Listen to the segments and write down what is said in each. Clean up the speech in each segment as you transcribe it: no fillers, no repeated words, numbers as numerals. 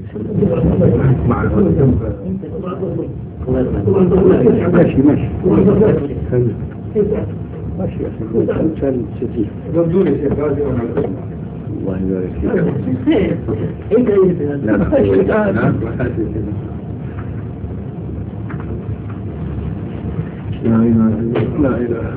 مع ماشي ماشي يا أخي كان ستين ردوني شيخ غازي الله يبارك فيك لا إله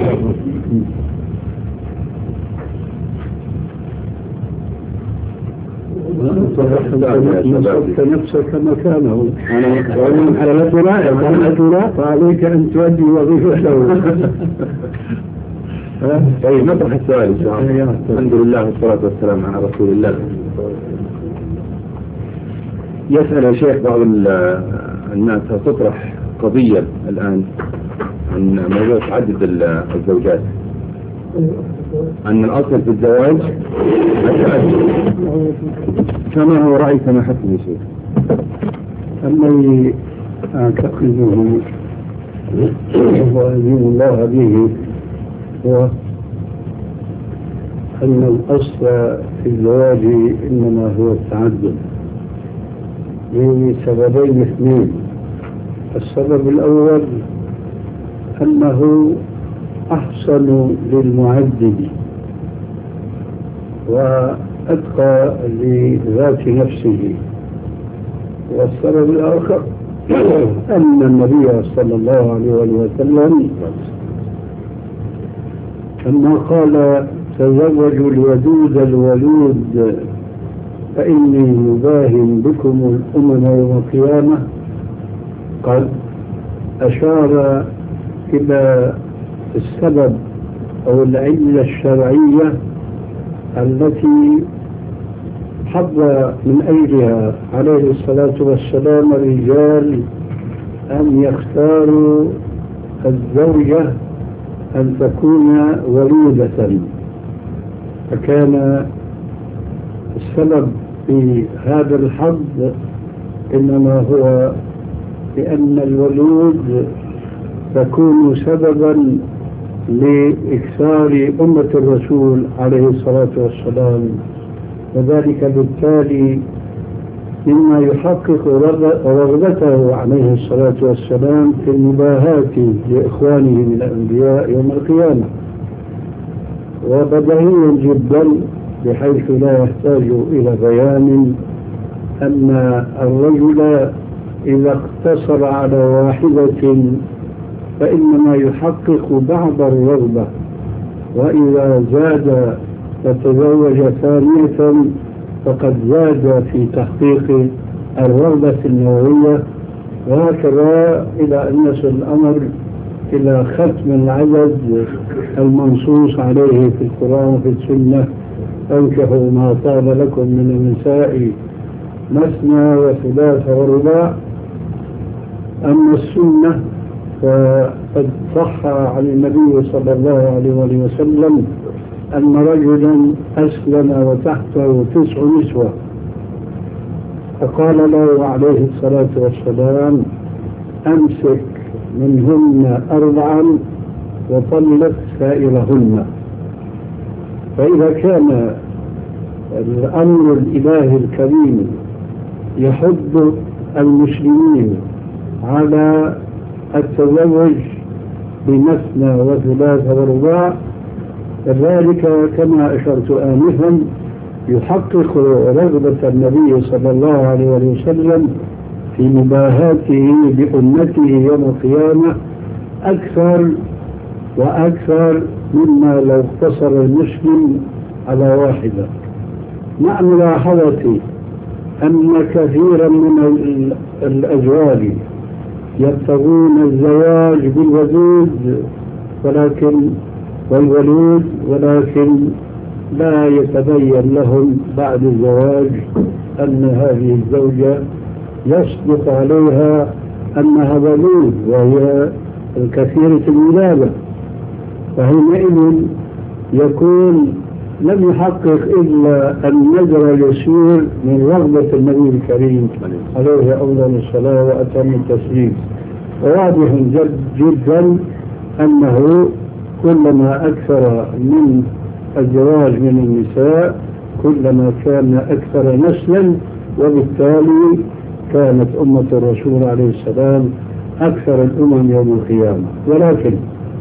نصبت نفسك مكانه على الأدراء فعليك أن تؤدي وظيفته. طيب نطرح السؤال إن شاء الله. الحمد لله والصلاة والسلام على رسول الله. يسأل يا شيخ بعض الناس تطرح قضية الآن عن موضوع تعدد الزوجات، أن الأصل في الزواج التعدد، كما هو رأيك ما حكم شيء؟ الذي أعتقده وأدين الله به هو أن الأصل في الزواج إنما هو التعدد لسببين اثنين. السبب الأول أنه أحسن للمعدد وأتقى لذات نفسه. والسبب الآخر أن النبي صلى الله عليه وسلم لما قال تزوجوا الودود الولود فإني مباهن بكم الأمم يوم القيامة، قد أشار إلى السبب أو العلة الشرعية التي حض من أجلها عليه الصلاة والسلام الرجال أن يختاروا الزوجة أن تكون ولودة. فكان السبب في هذا الحظ إنما هو لأن الولود تكون سببا لإكثار أمة الرسول عليه الصلاة والسلام، وذلك بالتالي مما يحقق رغبته عليه الصلاة والسلام في المباهاة لإخوانه من الأنبياء يوم القيامة. وبديهي جدا بحيث لا يحتاج إلى بيان أن الرجل إذا اقتصر على واحدة فإنما يحقق بعض الرغبة، وإذا زاد وتزوج ثانية فقد زاد في تحقيق الرغبة النووية، وهكذا إلى أن يصل الأمر إلى ختم العدد المنصوص عليه في القرآن وفي السنة: أنكحوا ما طاب لكم من النساء مثنى وثلاث ورباع. أما السنة فقد صح عن النبي صلى الله عليه وسلم أن رجلا أسلم وتحته 9 نسوة، فقال له عليه الصلاة والسلام: أمسك منهن 4 وطلق سائرهن. فإذا كان الأمر الإلهي الكريم يحض المسلمين على التزوج بمثنى وثلاث ورباع، كذلك كما أشرت آنفا يحقق رغبة النبي صلى الله عليه وسلم في مباهاته بأمته يوم القيامة أكثر وأكثر مما لو اقتصر المسلم على واحدة، مع ملاحظة أن كثيرا من الأزواج يبتغون الزواج بالودود والولود، ولكن لا يتبين لهم بعد الزواج أن هذه الزوجة يصدق عليها أنها ولود وهي الكثيرة الولادة، فحينئذ يكون لم يحقق إلا النذر اليسير من رغبة النبي الكريم عليه أفضل الصلاة وأتم التسليم. وواضح جدا أنه كلما أكثر من الزواج من النساء كلما كان أكثر نسلا، وبالتالي كانت أمة الرسول عليه السلام أكثر الأمم يوم القيامة. ولكن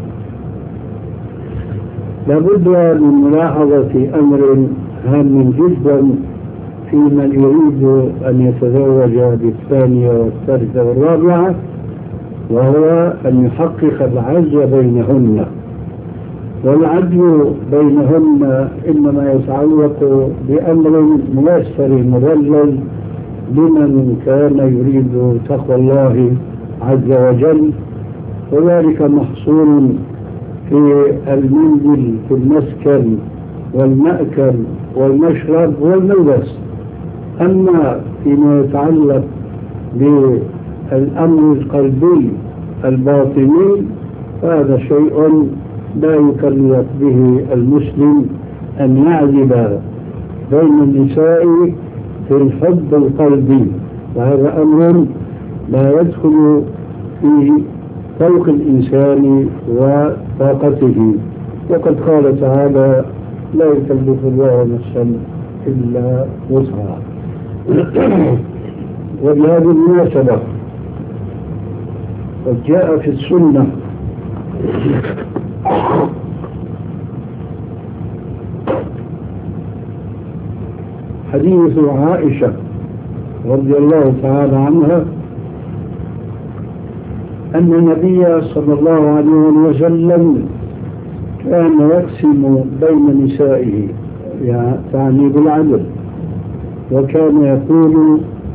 لابد من ملاحظة أمر هام جدا في من يريد أن يتزوج بالثانية والثالثة والرابعة، وهو أن يحقق العدل بينهن. والعدل بينهن إنما يتعلق بأمر ميسر مذلل لمن كان يريد تقوى الله عز وجل، وذلك محصور في المنزل، في المسكن والمأكل والمشرب والملبس. أما فيما يتعلق بالأمر القلبي الباطني فهذا شيء لا يكلف به المسلم أن يعدل بين النساء في الحب القلبي، وهذا أمر لا يدخل في فوق الإنسان وطاقته. وقد قال تعالى: لا يكلف الله نفسا إلا وسعها. وبهذه المناسبة قد جاء في السنة حديث عائشة رضي الله تعالى عنها أن النبي صلى الله عليه وسلم كان يقسم بين نسائه، يعني بالعدل، وكان يقول: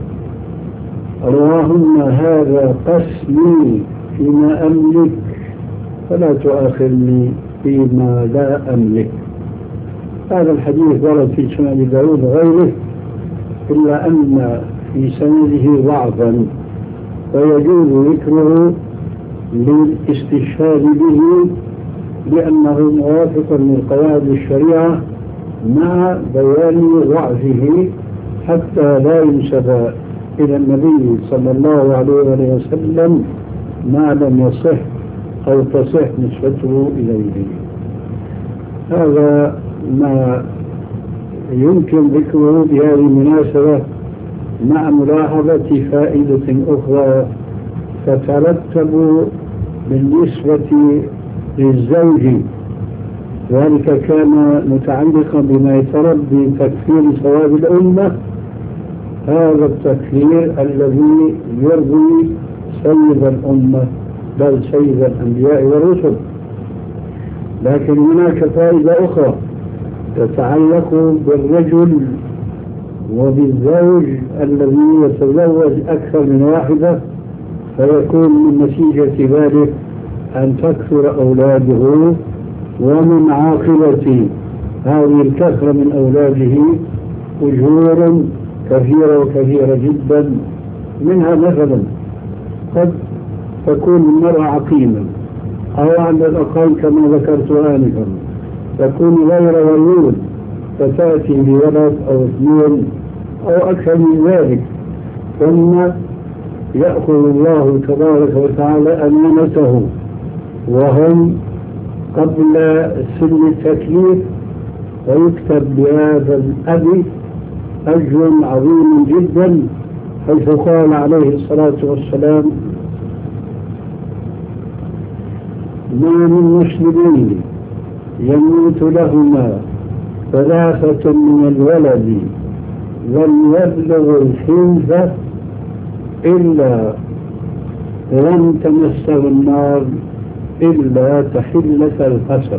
اللهم هذا قسمي فيما أملك فلا تؤاخذني فيما لا أملك. هذا الحديث ورد في سنن داود وغيره، إلا أن في سنده ضعفا، ويجوز ذكره للاستشهاد به لأنه موافق لقواعد الشريعة مع بيان ضعفه، حتى لا ينسب إلى النبي صلى الله عليه وسلم ما لم يصح أو تصح نسبته إليه. هذا ما يمكن ذكره بهذه المناسبة، مع ملاحظة فائدة أخرى تترتب بالنسبة للزوج. ذلك كان متعلقا بما يترتب بتكفير ثواب الأمة، هذا التكفير الذي يرضي سيد الأمة بل سيد الأنبياء والرسل. لكن هناك فائدة أخرى تتعلق بالرجل وبالزوج الذي يتزوج أكثر من واحدة، فيكون من نتيجة ذلك أن تكثر أولاده، ومن عاقبة هذه الكثرة من أولاده أجور كثيرة وكثيرة جدا. منها مثلا قد تكون المرأة عقيمة، أو على الأقل كما ذكرت آنفا تكون غير ولود، فتأتي بولد أو اثنين أو أكثر من ذلك، ثم يأخذ الله تبارك وتعالى أمانته وهم قبل سن التكليف، ويكتب بهذا الأب أجر عظيم جدا، حيث قال عليه الصلاة والسلام: ما من مسلمين يموت لهما ثلاثة من الولد لم يبلغ الحنث إلا لم تمسه النار إلا تحلة القسم.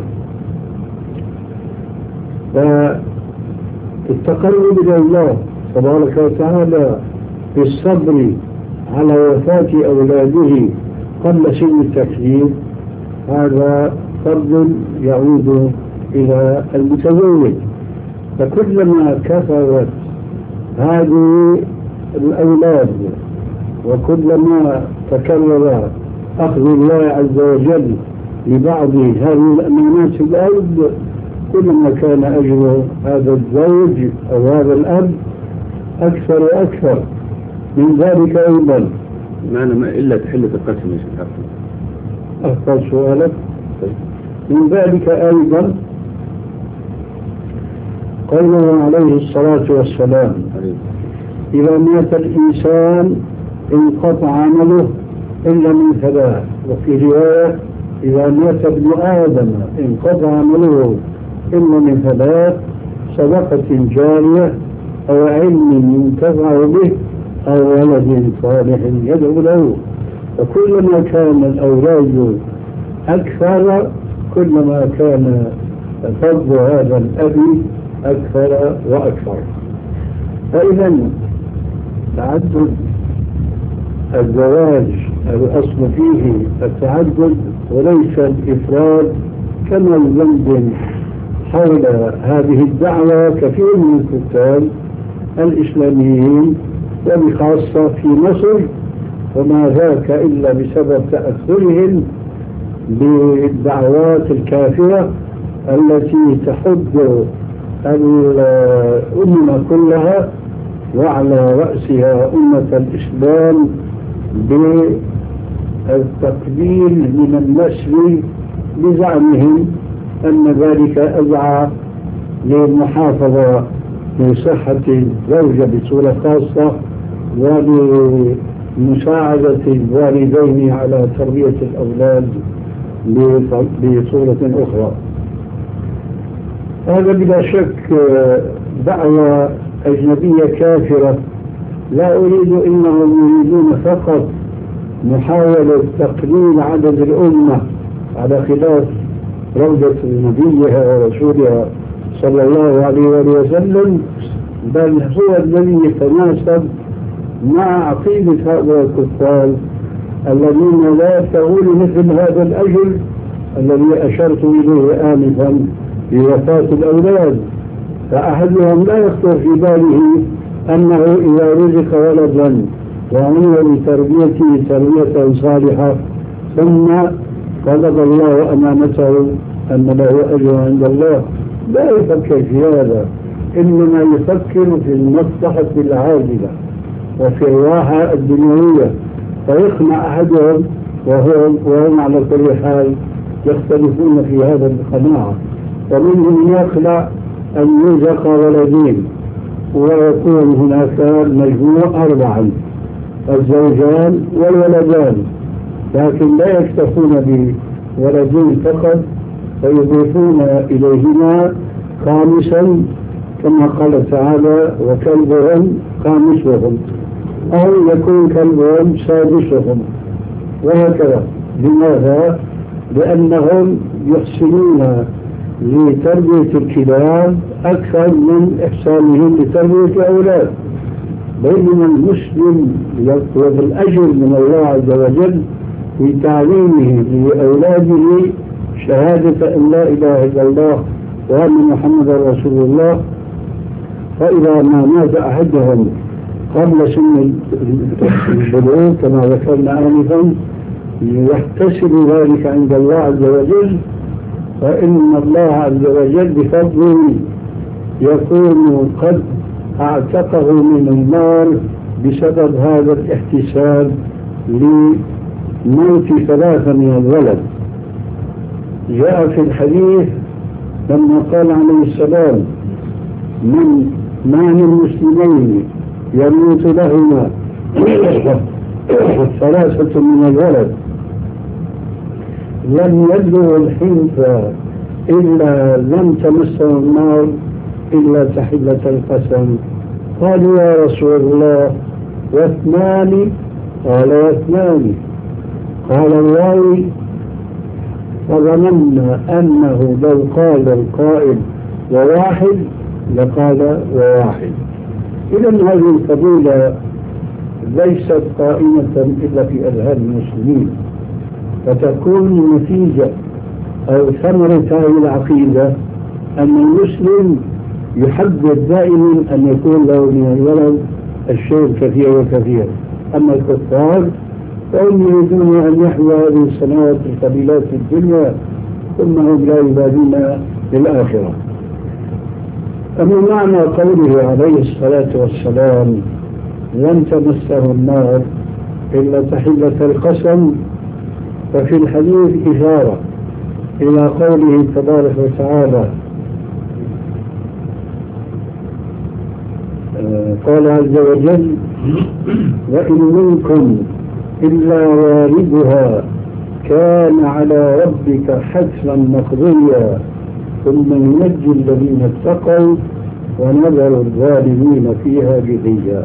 فالتقرب إلى الله تبارك وتعالى بالصبر على وفاة أولاده قبل سن التكليف، هذا فضل يعود إلى المتزوج. فكلما كثرت هذه الأولاد وكلما تكرر أخذ الله عز وجل لبعض هذه الأمانات الأرض، كلما كان أجر هذا الزوج أو هذا الأب أكثر وأكثر. من ذلك أيضا معنى ما إلا تحلة القسم يا شيخ. أفضل سؤالك. من ذلك أيضا قوله عليه الصلاة والسلام: إذا مات الإنسان انقطع عمله إلا من ثلاث. وفي رواية إذا مات ابن آدم انقطع عمله إلا من ثلاث: صدقة جارية أو علم ينتفع به أو ولد صالح يدعو له. وكلما كان الأولاد أكثر كلما كان فضل هذا الأب أكثر وأكثر. فإذا تعدد الزواج الأصل فيه التعدد وليس الإفراد، كما ينظم حول هذه الدعوة كثير من الكتاب الإسلاميين وبخاصة في مصر، وما ذاك إلا بسبب تأثرهم بالدعوات الكافرة التي تحض الأمة كلها وعلى رأسها أمة الإسلام بالتقليل من النسل بزعمهم أن ذلك أدعى للمحافظة بصحة الزوجة بصورة خاصة ولمساعدة الوالدين على تربية الأولاد بصورة أخرى. هذا بلا شك دعوة أجنبية كافرة. لا أريد إنهم يريدون فقط محاولة تقليل عدد الأمة على خلاف روضة نبيها ورسولها صلى الله عليه وسلم، بل هو الذي يتناسب مع عقيدة هؤلاء الكفار الذين لا يبتغون مثل هذا الأجل الذي أشرت إليه آنفا بوفاة الأولاد. فأحدهم لا يخطر في باله أنه إذا رزق ولدا وعمل بتربيته تربية صالحة ثم قبض الله أمانته أن له أجر عند الله، لا يفكر في هذا، إنما يفكر في المصلحة العاجلة وفي الراحة الدنيوية. فيقنع أحدهم وهم على كل حال يختلفون في هذا القناعة، ومنهم يخلع أن يرزق ولدين ويكون هناك مجموع 4: الزوجان والولدان، لكن لا يكتفون بولدين فقط فيضيفون إليهما خامسا كما قال تعالى: وكلبهم خامسهم، أو يكون كلبهم سادسهم، وهكذا. لماذا؟ لأنهم يحسنون لتربية الكلاب أكثر من إحسانهم لتربية الأولاد، بينما المسلم يطلب الأجر من الله عز وجل في تعليمه لأولاده شهادة أن لا إله إلا الله وأن محمد رسول الله. فإذا ما مات أحدهم قبل سن البلوغ كما ذكرنا آنفا يحتسب ذلك عند الله عز وجل، فإن الله عز وجل بفضله يكون قد اعتقه من النار بسبب هذا الاحتساب لموت 3 من الولد. جاء في الحديث لما قال عليه السلام: ما من المسلمين يموت لهما 3 من الولد لم يبلغ الحنف إلا لم تمسه النار إلا تحلة القسم. قالوا: يا رسول الله، و2؟ قال: و2. قال الراوي: فظننا أنه لو قال القائل 1 لقال 1. إذن هذه الفضيلة ليست قائمة إلا في أذهان المسلمين، فتكون نتيجة أو ثمرة هذه العقيدة أن المسلم يحدد دائما أن يكون له من الولد الشيء كثير وكثير. أما الكفار فهم يريدون أن يحيوا هذه السنوات القليلات في الدنيا ثم هم لا يبالون للآخرة. أما معنى قوله عليه الصلاة والسلام: لن تمسه النار إلا تحلة القسم، ففي الحديث إشارة إلى قوله تبارك وتعالى: قال عز وجل وإن منكم إلا واردها كان على ربك حتما مقضيا ثم ننجي الذين اتقوا ونذر الظالمين فيها جثيا.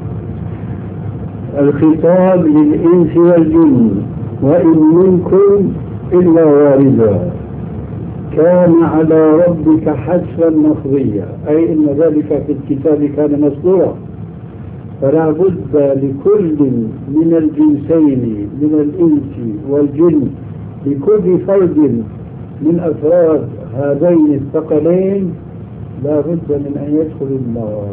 الخطاب للإنس والجن وإن منكم إلا واردها كان على ربك حتما مقضيا، أي إن ذلك في الكتاب كان مسطورا، فلا بد لكل من الجنسين من الإنس والجن لكل فرد من أفراد هذين الثقلين لا بد من أن يدخل النار.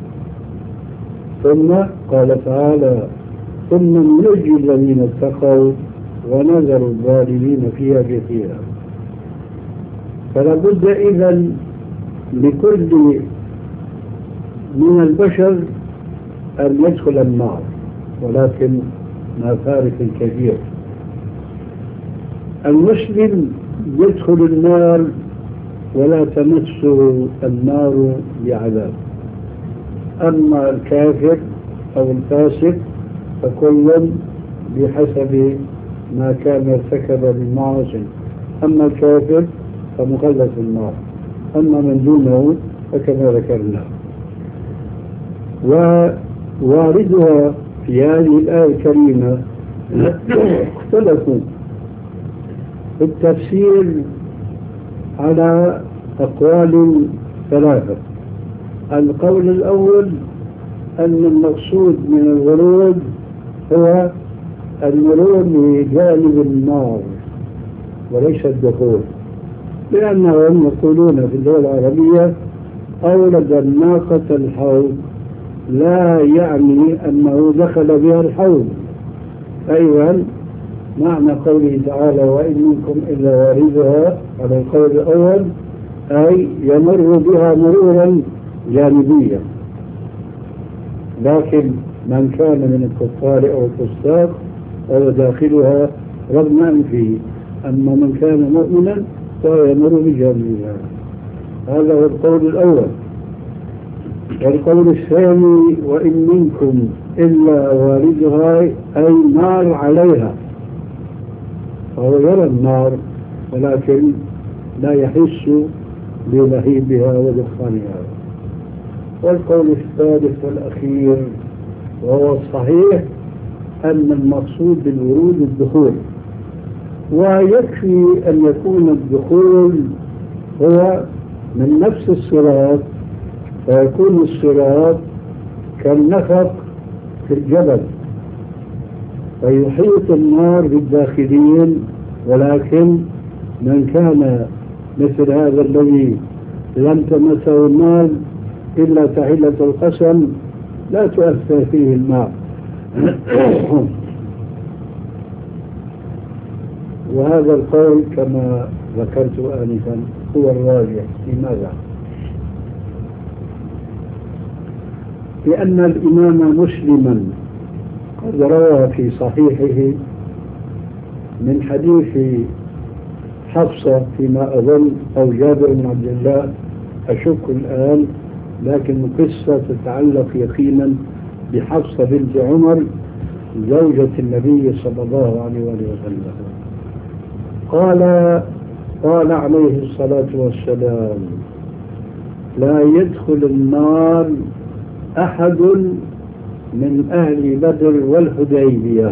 ثم قال تعالى ثم ننجي الذين اتقوا ونذر الظالمين فيها جثيا. فلا بد إذن لكل من البشر أن يدخل النار، ولكن مع فارق كبير. المسلم يدخل النار ولا تمسه النار بعذاب، أما الكافر أو الفاسق فكل بحسب ما كان ارتكب من معاصي، أما الكافر فمخلد في النار، أما من دونه فكما ذكرنا. وواردها في هذه الآية الكريمة اختلفوا في التفسير على أقوال ثلاثة. القول الأول أن المقصود من الورود هو المرور بجانب النار وليس الدخول، لأنهم يقولون في الدول العربية أورد الناقة الحوض لا يعني أنه دخل بها الحوض. أيضا معنى قوله تعالى وإن منكم إلا واردها على القول الأول أي يمر بها مرورا جانبيا، لكن من كان من الكفار أو الفساق فهو داخلها رغم أنفه، أما من كان مؤمنا فهو يمر بجانبها. هذا هو القول الأول. والقول الثاني وإن منكم إلا واردها أي نار عليها، فهو يرى النار ولكن لا يحس بلهيبها ودخانها. والقول الثالث والأخير وهو الصحيح أن المقصود بالورود الدخول، ويكفي أن يكون الدخول هو من نفس الصراط، فيكون الصراط كالنفق في الجبل فيحيط النار بالداخلين، ولكن من كان مثل هذا الذي لم تمسه النار إلا تحلة القسم لا تؤثر فيه الماء. وهذا القول كما ذكرت آنفا هو الراجح. لماذا؟ لأن الإمام مسلما قد روى في صحيحه من حديث حفصة فيما أظن أو جابر بن عبد الله أشك الآن، لكن قصة تتعلق يقينا بحفصة بنت عمر زوجة النبي صلى الله عليه وسلم. قال عليه الصلاة والسلام لا يدخل النار أحد من أهل بدر والحديبية.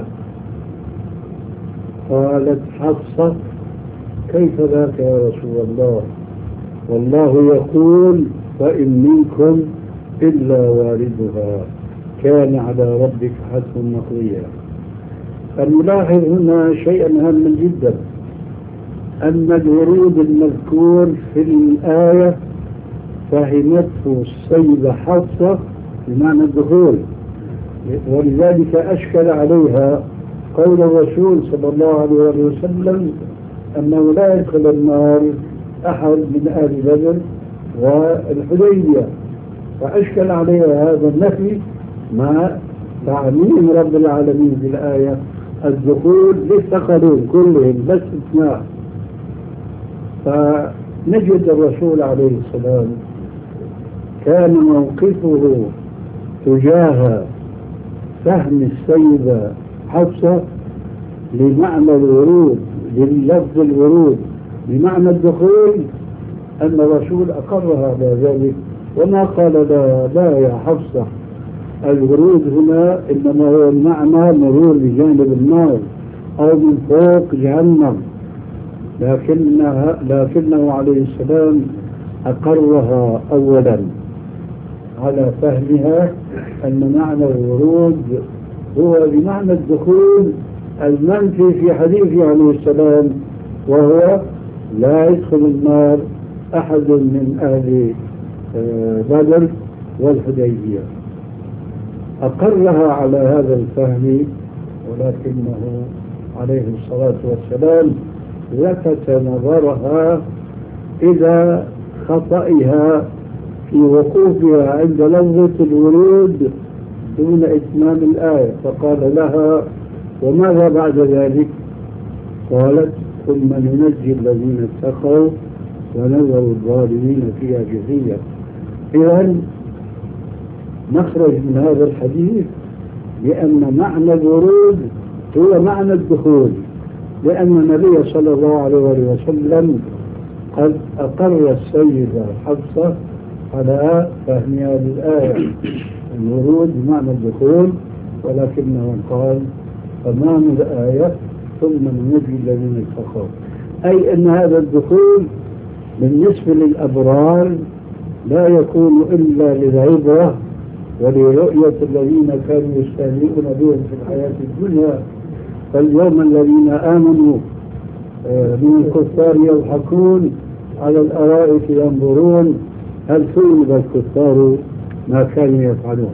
قالت حفصة كيف ذاك يا رسول الله؟ والله يقول فإن منكم إلا واردها كان على ربك حتما مقضيا. فنلاحظ هنا شيئا هاما جدا، أن الورود المذكور في الآية فهمته السيدة حفصة بمعنى الدخول، ولذلك أشكل عليها قول الرسول صلى الله عليه وسلم أنه لا يدخل النار أحد من أهل بدر والحديبية، فأشكل عليها هذا النفي مع تعميم رب العالمين في الآية الدخول للثقلين كلهم بس استثناء. فنجد الرسول عليه السلام كان موقفه تجاه فهم السيدة حفصة لمعنى الورود، للفظ الورود بمعنى الدخول، أن الرسول أقرها على ذلك وما قال لا يا حفصة الورود هنا إنما هو المعنى مرور بجانب النار أو من فوق جهنم، لكنه عليه السلام أقرها أولا على فهمها أن معنى الورود هو بمعنى الدخول المنفي في حديثه عليه السلام، وهو لا يدخل النار أحد من أهل بدر والحديبية. أقرها على هذا الفهم، ولكنه عليه الصلاة والسلام لفت نظرها إلى خطئها في وقوفها عند لفظة الورود دون إتمام الآية، فقال لها وماذا بعد ذلك؟ قالت ثم ننجي الذين اتقوا ونذر الظالمين فيها جثيا. إذن نخرج من هذا الحديث بأن معنى الورود هو معنى الدخول، لأن النبي صلى الله عليه وسلم قد أقر السيدة حفصة على فهمها للآية الورود بمعنى الدخول، ولكنه قال تمام الآية ثم ننجي الذين اتقوا، أي أن هذا الدخول بالنسبة للأبرار لا يكون إلا للعبرة ولرؤية الذين كانوا يستهزئون بهم في الحياة الدنيا، فاليوم الذين آمنوا من الكفار يضحكون على الأرائك ينظرون هل ثوب الكفار ما كانوا يفعلون.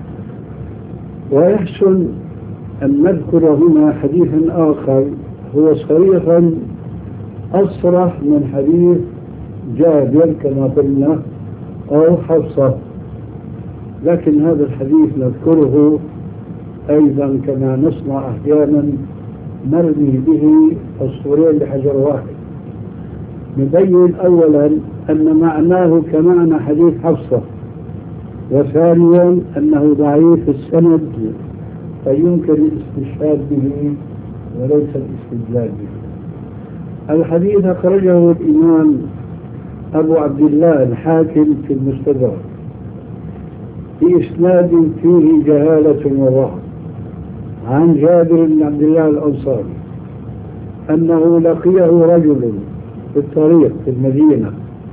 ويحسن أن نذكر هنا حديثا آخر هو صريحا أصرح من حديث جابر كما قلنا أو حفصة، لكن هذا الحديث نذكره أيضا كما نصنع أحيانا نرمي به الصورين بحجر واحد. نبين أولا أن معناه كمعنى حديث حفصة، وثانيا أنه ضعيف السند فيمكن الاستشهاد به وليس الاستدلال به. الحديث أخرجه الإمام أبو عبد الله الحاكم في المستدرك بإسناد فيه جهالة وضعف عن جابر بن عبد الله الأنصاري أنه لقيه رجل في الطريق في المدينة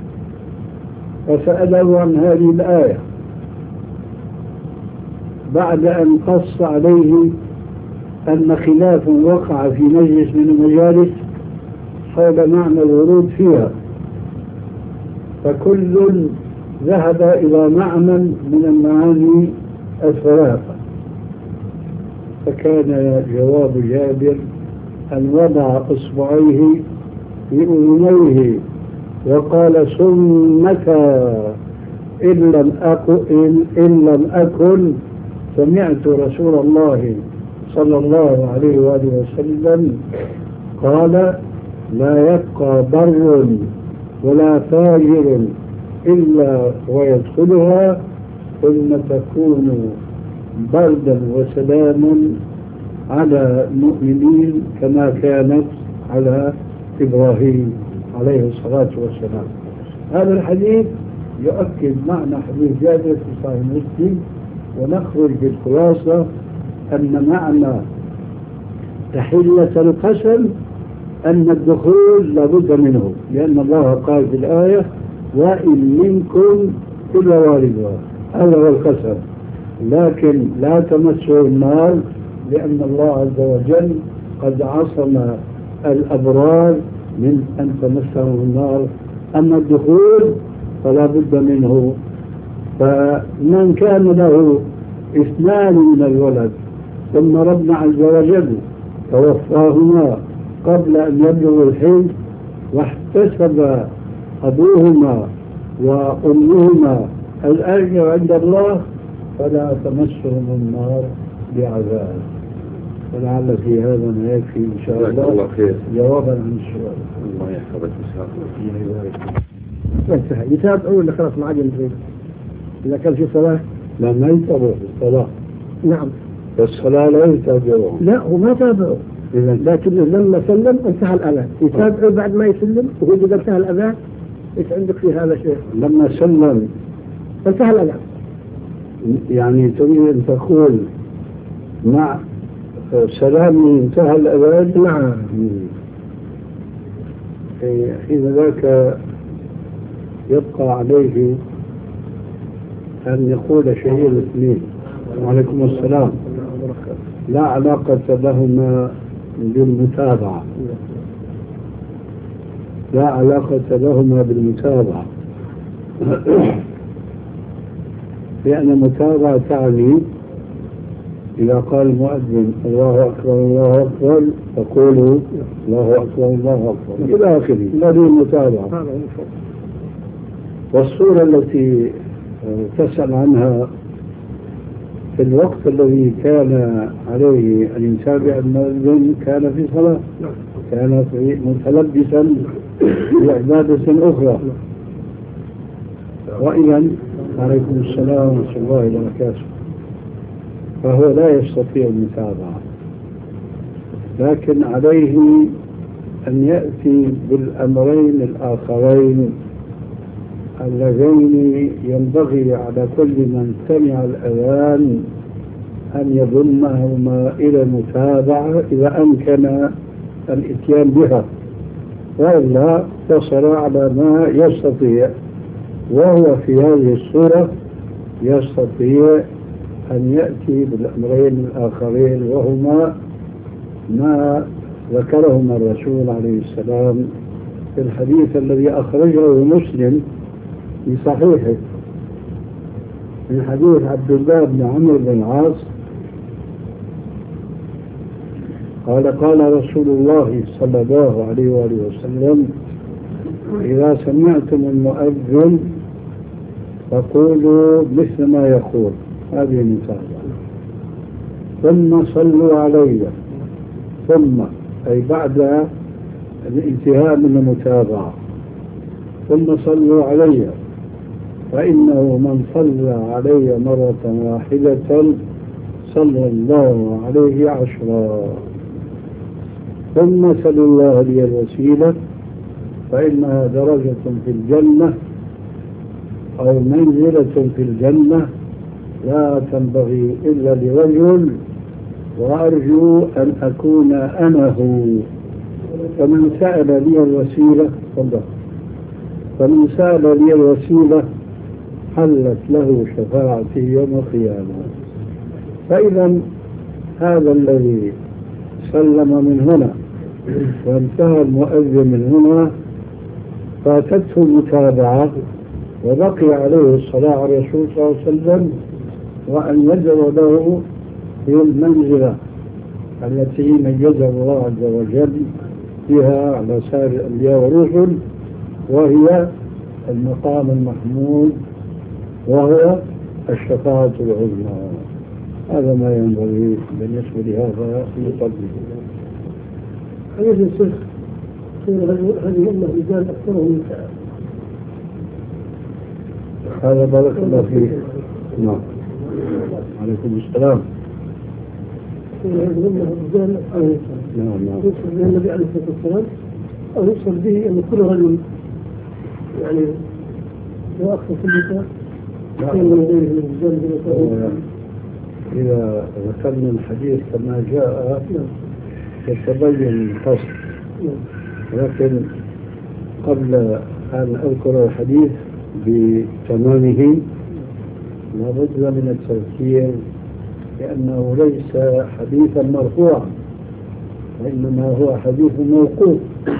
فسأله عن هذه الآية بعد أن قص عليه أن خلاف وقع في مجلس من المجالس حول معنى الورود فيها، فكل ذهب إلى معنى من المعاني الثلاثة، فكان جواب جابر أن وضع إصبعيه في أذنيه وقال سمك إن لم أكن سمعت رسول الله صلى الله عليه وآله وسلم قال لا يبقى بر ولا فاجر إلا ويدخلها ثم تكون بردا وسلام على المؤمنين كما كانت على إبراهيم عليه الصلاة والسلام. هذا الحديث يؤكد معنى حديث جابر في صحيح مسلم، ونخرج بالخلاصة أن معنى تحلة القسم أن الدخول لابد منه، لأن الله قال في الآية وإن منكم كل واردها، هذا هو القسم، لكن لا تمسوا النار لأن الله عز وجل قد عصم الأبرار من أن تمسهم النار. أما الدخول فلا بد منه، فمن كان له 2 من الولد ثم ربنا عز وجل توفاهما قبل أن يبلغوا الحلم واحتسب أبوهما وأمهما الأجر عند الله فلا تمسهم النار بعذاب. فلعل في هذا ما يكفي إن شاء الله جوابا عن السؤال. الله يحفظك انتهى يتابعوا ولا خلاص ما عاد ينتهي؟ إذا كان في صلاة لا ما يتابعوا في الصلاة. نعم. الصلاة لا يتابعوا. لا هو ما تابعوا، لكن لما سلم انتهى الأذان، يتابعوا بعد ما يسلم، وهو إذا انتهى الأذان إيش عندك في هذا شيء؟ لما سلم انتهى الأذان. يعني تريد أن تقول مع سلامي انتهى الأذان؟ نعم. حين ذاك يبقى عليه أن يقول شيء الاثنين. وعليكم السلام. لا علاقة لهما بالمتابعة، لا علاقة لهما بالمتابعة. لأن المتابعة تعني إذا قال المؤذن الله أكبر الله أكبر تقولوا الله أكبر الله أكبر إلى آخره. هذه المتابعة. والصورة التي تسأل عنها في الوقت الذي كان عليه أن يتابع المؤذن كان في صلاة، كان متلبسا بعبادة أخرى. وإذا عليكم السلام ورحمة الله وبركاته، فهو لا يستطيع المتابعة، لكن عليه أن يأتي بالأمرين الآخرين اللذين ينبغي على كل من سمع الأذان أن يضمهما إلى المتابعة إذا أمكن الإتيان بها، وإلا اقتصر على ما يستطيع. وهو في هذه الصورة يستطيع أن يأتي بالأمرين الآخرين، وهما ما ذكرهما الرسول عليه السلام في الحديث الذي أخرجه مسلم في صحيحه من حديث عبد الله بن عمرو بن العاص قال قال رسول الله صلى الله عليه وآله وسلم إذا سمعتم المؤذن فقولوا مثل ما يقول، هذه المتابعة. ثم صلوا علي، ثم أي بعد الانتهاء من المتابعة، ثم صلوا علي فإنه من صلى علي مرة واحدة صلى الله عليه 10. ثم سلوا الله لي الوسيلة فإنها درجة في الجنة أو منزلة في الجنة لا تنبغي إلا لرجل وأرجو أن أكون أنا هو. فمن سأل لي الوسيلة فمن سأل لي الوسيلة حلت له شفاعتي يوم القيامة. فإذا هذا الذي سلم من هنا وانتهى المؤذن من هنا فاتته المتابعة وبقي عليه الصلاة على الرسول صلى الله عليه وسلم وأن يدعو له في المنزلة التي ميزه الله عز وجل بها على سائر الأنبياء والرسل، وهي المقام المحمود وهو الشفاعة العظمى. هذا ما ينبغي بالنسبة لهذا المطبق. حديث الشيخ هذه الأمة رجال أكثرهم نساء. هذا بارك الله فيك. نعم. عليكم السلام. هذه الأمة رجال أكثرهم نساء. نعم. يوصل به النبي عليه الصلاة والسلام أو يوصل به أن كل رجل يعني لو أكثر في النساء إذا ذكرنا الحديث كما جاء يتبين الفصل، لكن قبل أن أذكر الحديث بتمامه لابد من التذكير لأنه ليس حديثا مرفوعا وإنما هو حديث موقوف،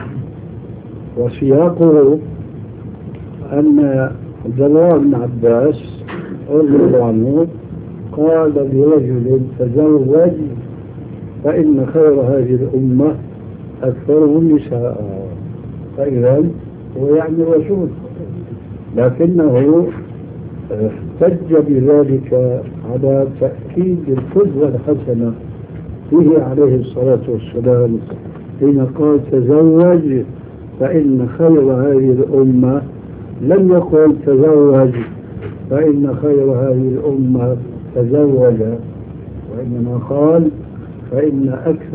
وسياقه أن عبد الله بن عباس رضي الله عنه قال لرجل تزوج فإن خير هذه الأمة أكثرهم نساء. فإذا هو يعني الرسول، لكنه احتج بذلك على تأكيد القدوة الحسنة به عليه الصلاة والسلام حين قال تزوج فإن خير هذه الأمة، لم يقل تزوج فإن خير هذه الأمة تزوج، وإنما قال فإن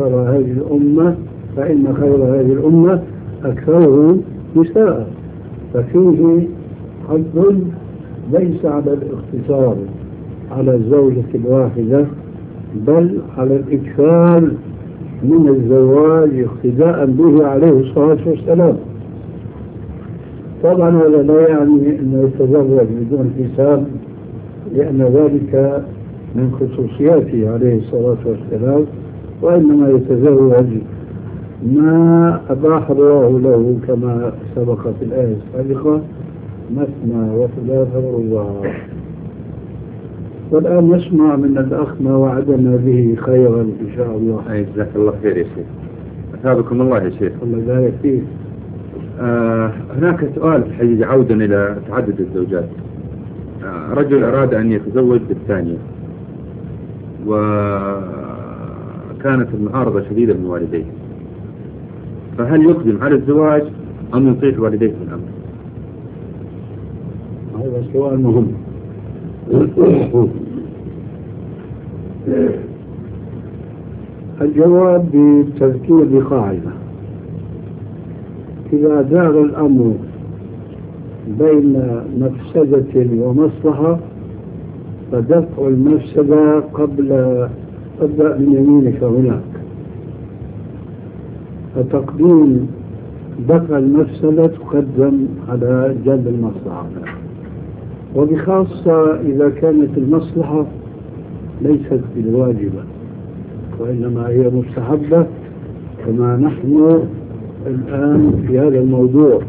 خير هذه الأمة أكثرهم نساء. ففيه حد ليس على الاقتصار على الزوجة الواحدة، بل على الإكثار من الزواج اقتداء به عليه الصلاة والسلام. طبعا هذا لا يعني أنه يتزوج بدون حساب، لأن ذلك من خصوصياته عليه الصلاة والسلام، وإنما يتزوج ما أباح الله له كما سبق في الآية السابقة: مثنى وثلاث ورباع. والآن نسمع من الأخ ما وعدنا به خيرا إن شاء الله. جزاك الله خير يا شيخ، أثابكم الله يا شيخ. الله يبارك فيك. هناك سؤال حقيقي عودا إلى تعدد الزوجات. رجل أراد أن يتزوج بالثانية، وكانت المعارضة شديدة من والديه، فهل يقدم على الزواج أم يطيع والديه في الأمر؟ هذا سؤال مهم. الجواب بالتذكير بقاعدة: إذا دار الأمر بين مفسدة ومصلحة فدفع المفسدة قبل ابدأ من يمينك هناك، فتقديم دفع المفسدة تقدم على جلب المصلحة، وبخاصة إذا كانت المصلحة ليست بالواجبة وإنما هي مستحبة، كما نحن الآن في هذا الموضوع.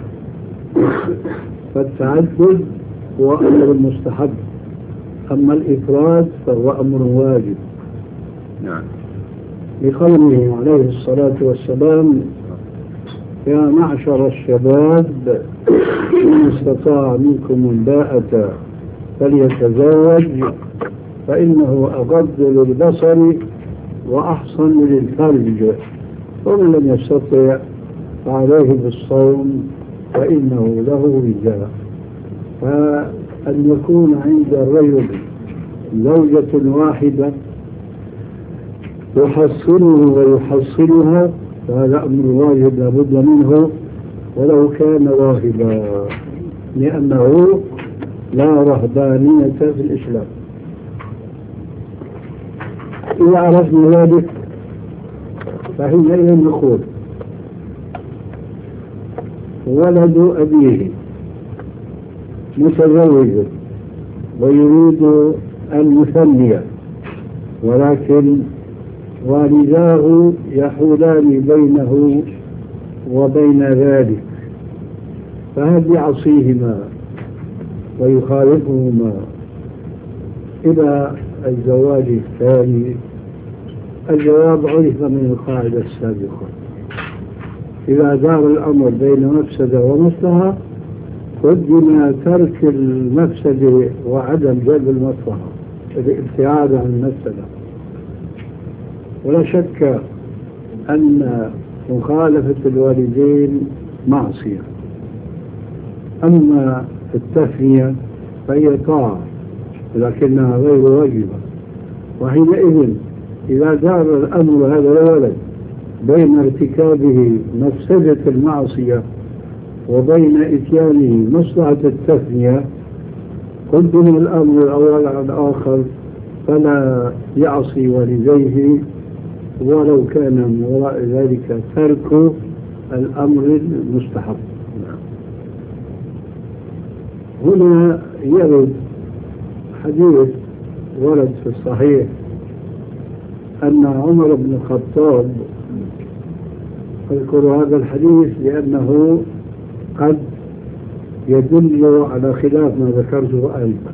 فالتعدد هو أمر مستحب، أما الإفراد فهو أمر واجب. نعم. لقوله عليه الصلاة والسلام: يا معشر الشباب من استطاع منكم الباءة فليتزوج فإنه أغض للبصر وأحصن للفرج، ومن لم يستطع فعليه بالصوم فإنه له وجاء. فأن يكون عند الرجل زوجة واحدة يحصنه ويحصنها فهذا أمر واجب لابد منه ولو كان راهبا، لأنه لا رهبانية في الإسلام. إذا عرفنا ذلك فحينئذ نقول: ولد أبيه متزوج ويريد أن يثني، ولكن والداه يحولان بينه وبين ذلك، فهل يعصيهما ويخالفهما إلى الزواج الثاني؟ الجواب عرف من القاعدة السابقة: إذا دار الأمر بين مفسدة ومصلحة قدم ترك المفسدة وعدم جلب المصلحة، الابتعاد عن المفسدة. ولا شك أن مخالفة الوالدين معصية، أما التثنية فهي طاعة لكنها غير واجبة. وحينئذ إذا دار الأمر هذا الولد بين ارتكابه مفسدة المعصية وبين إتيانه مصلحة التثنية قدم الأمر الأول على الآخر، فلا يعصي والديه ولو كان من وراء ذلك ترك الأمر المستحب. هنا يرد حديث ورد في الصحيح أن عمر بن الخطاب، أذكر هذا الحديث لأنه قد يدل على خلاف ما ذكرته أيضا.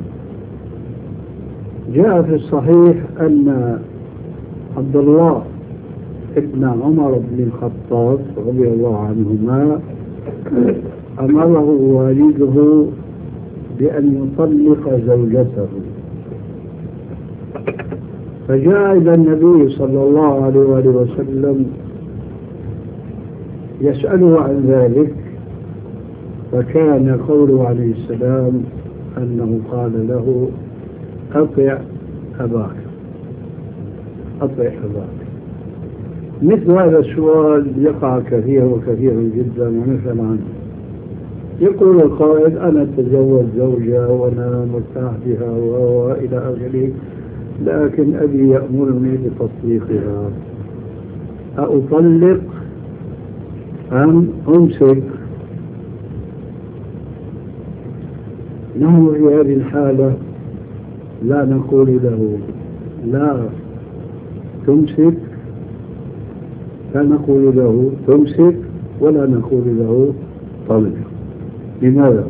جاء في الصحيح أن عبد الله ابن عمر بن الخطاب رضي الله عنهما أمره والده بأن يطلق زوجته، فجاء إلى النبي صلى الله عليه وآله وسلم يسأله عن ذلك، فكان قوله عليه السلام: أنه قال له أطع أباك، أطع أباك. مثل هذا السؤال يقع كثيرا جدا. مثلا يقول القائد أنا تزوج زوجة وأنا مرتاح بها وإلى آخره، لكن أبي يأمرني بتطليقها، أطلق أم أمسك؟ نحن في هذه الحالة لا نقول له لا تمسك، لا نقول له تمسك ولا نقول له طلق. لماذا؟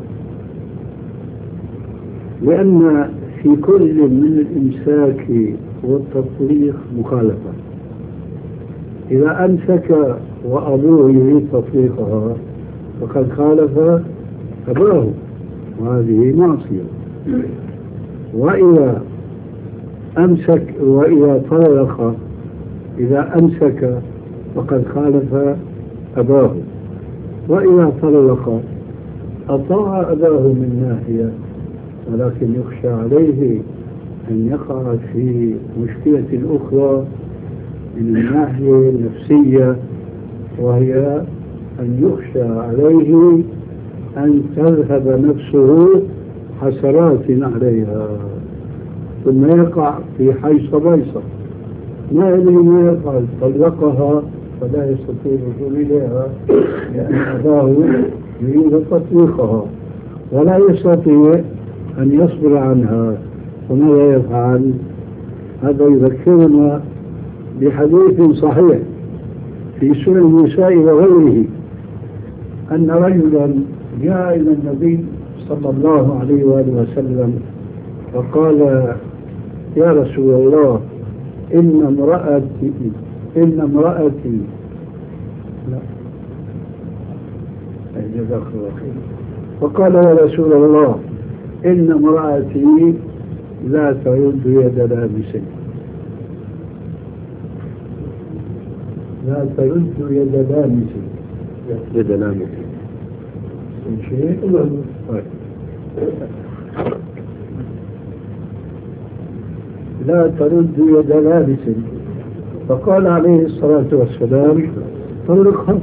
لأن في كل من الإمساك والتطليق مخالفة. إذا أمسك وأبوه يريد تطليقها فقد خالف أباه، وهذه معصية. وإذا أمسك وإذا طلق، إذا أمسك فقد خالف أباه، وإذا طلق أطاع أباه من ناحية، ولكن يخشى عليه أن يقع في مشكلة أخرى من الناحية النفسية، وهي أن يخشى عليه أن تذهب نفسه حسرات عليها ثم يقع في حيص بيصة، ما يدري ما يفعل. طلقها فلا يستطيع الوصول إليها لأن أباه يريد تطليقها، ولا يستطيع أن يصبر عنها، وماذا يفعل؟ هذا يذكرنا بحديث صحيح في سنن النساء وغيره، أن رجلا جاء إلى النبي صلى الله عليه وآله وسلم فقال يا رسول الله إن امرأتي فقال يا رسول الله إن امرأتي لا ترد يد لامس، لا ترد يد لامس، يد لامس شيء لا ترد يد لابس. فقال عليه الصلاة والسلام طلقها.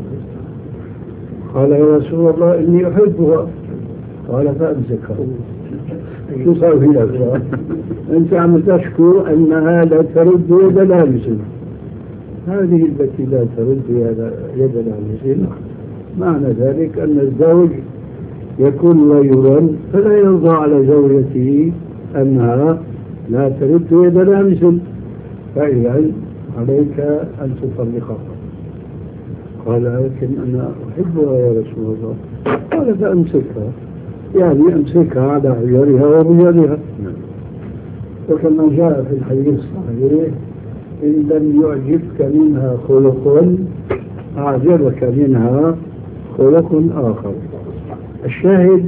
قال يا رسول الله إني أحبها. قال فأمسكها. شو صار فيها؟ أنت عم تشكو أنها لا ترد يد لابس، هذه التي لا ترد يد لابس معنى ذلك أن الزوج يكون غيورا فلا يرضى على زوجته أنها لا ترد يد لامس، فإذا عليك أن تطلقها. قال لكن أنا أحبها يا رسول الله. قال فأمسكها، يعني أمسكها على عيارها وبيارها. وكما جاء في الحديث الصحيح إن لم يعجبك منها خلق أعجبك منها خلق آخر. الشاهد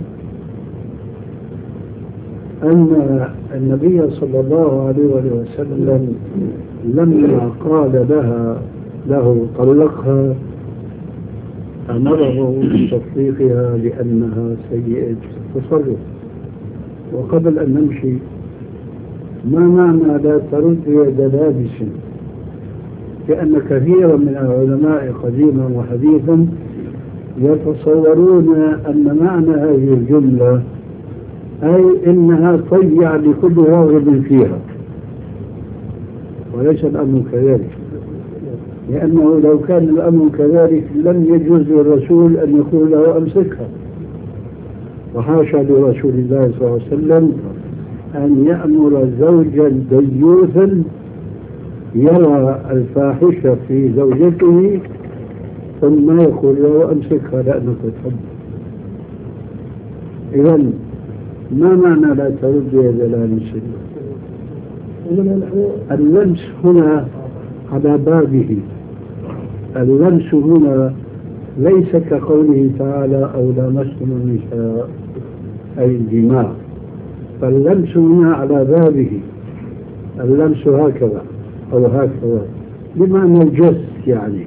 أن النبي صلى الله عليه وسلم لما قال له طلقها أمره بتطليقها لأنها سيئة تصرف. وقبل أن نمشي، ما معنى لا ترد يد لابس؟ لأن كثيرا من العلماء قديما وحديثا يتصورون أن معنى هذه الجملة أي إنها تضيع لكل راغب فيها، وليس الأمر كذلك، لأنه لو كان الأمر كذلك لم يجوز للرسول أن يقول له أمسكها، وحاشا لرسول الله صلى الله عليه وسلم أن يأمر زوجا ديوثا يرى الفاحشة في زوجته ثم يقول له أمسكها لأنك تحب. إذن ما معنى لا ترد يد لامس؟ اللمس هنا على بابه، اللمس هنا ليس كقوله تعالى أو لامستم النساء أي الجماع، فاللمس هنا على بابه، اللمس هكذا أو هكذا بمعنى الجس يعني.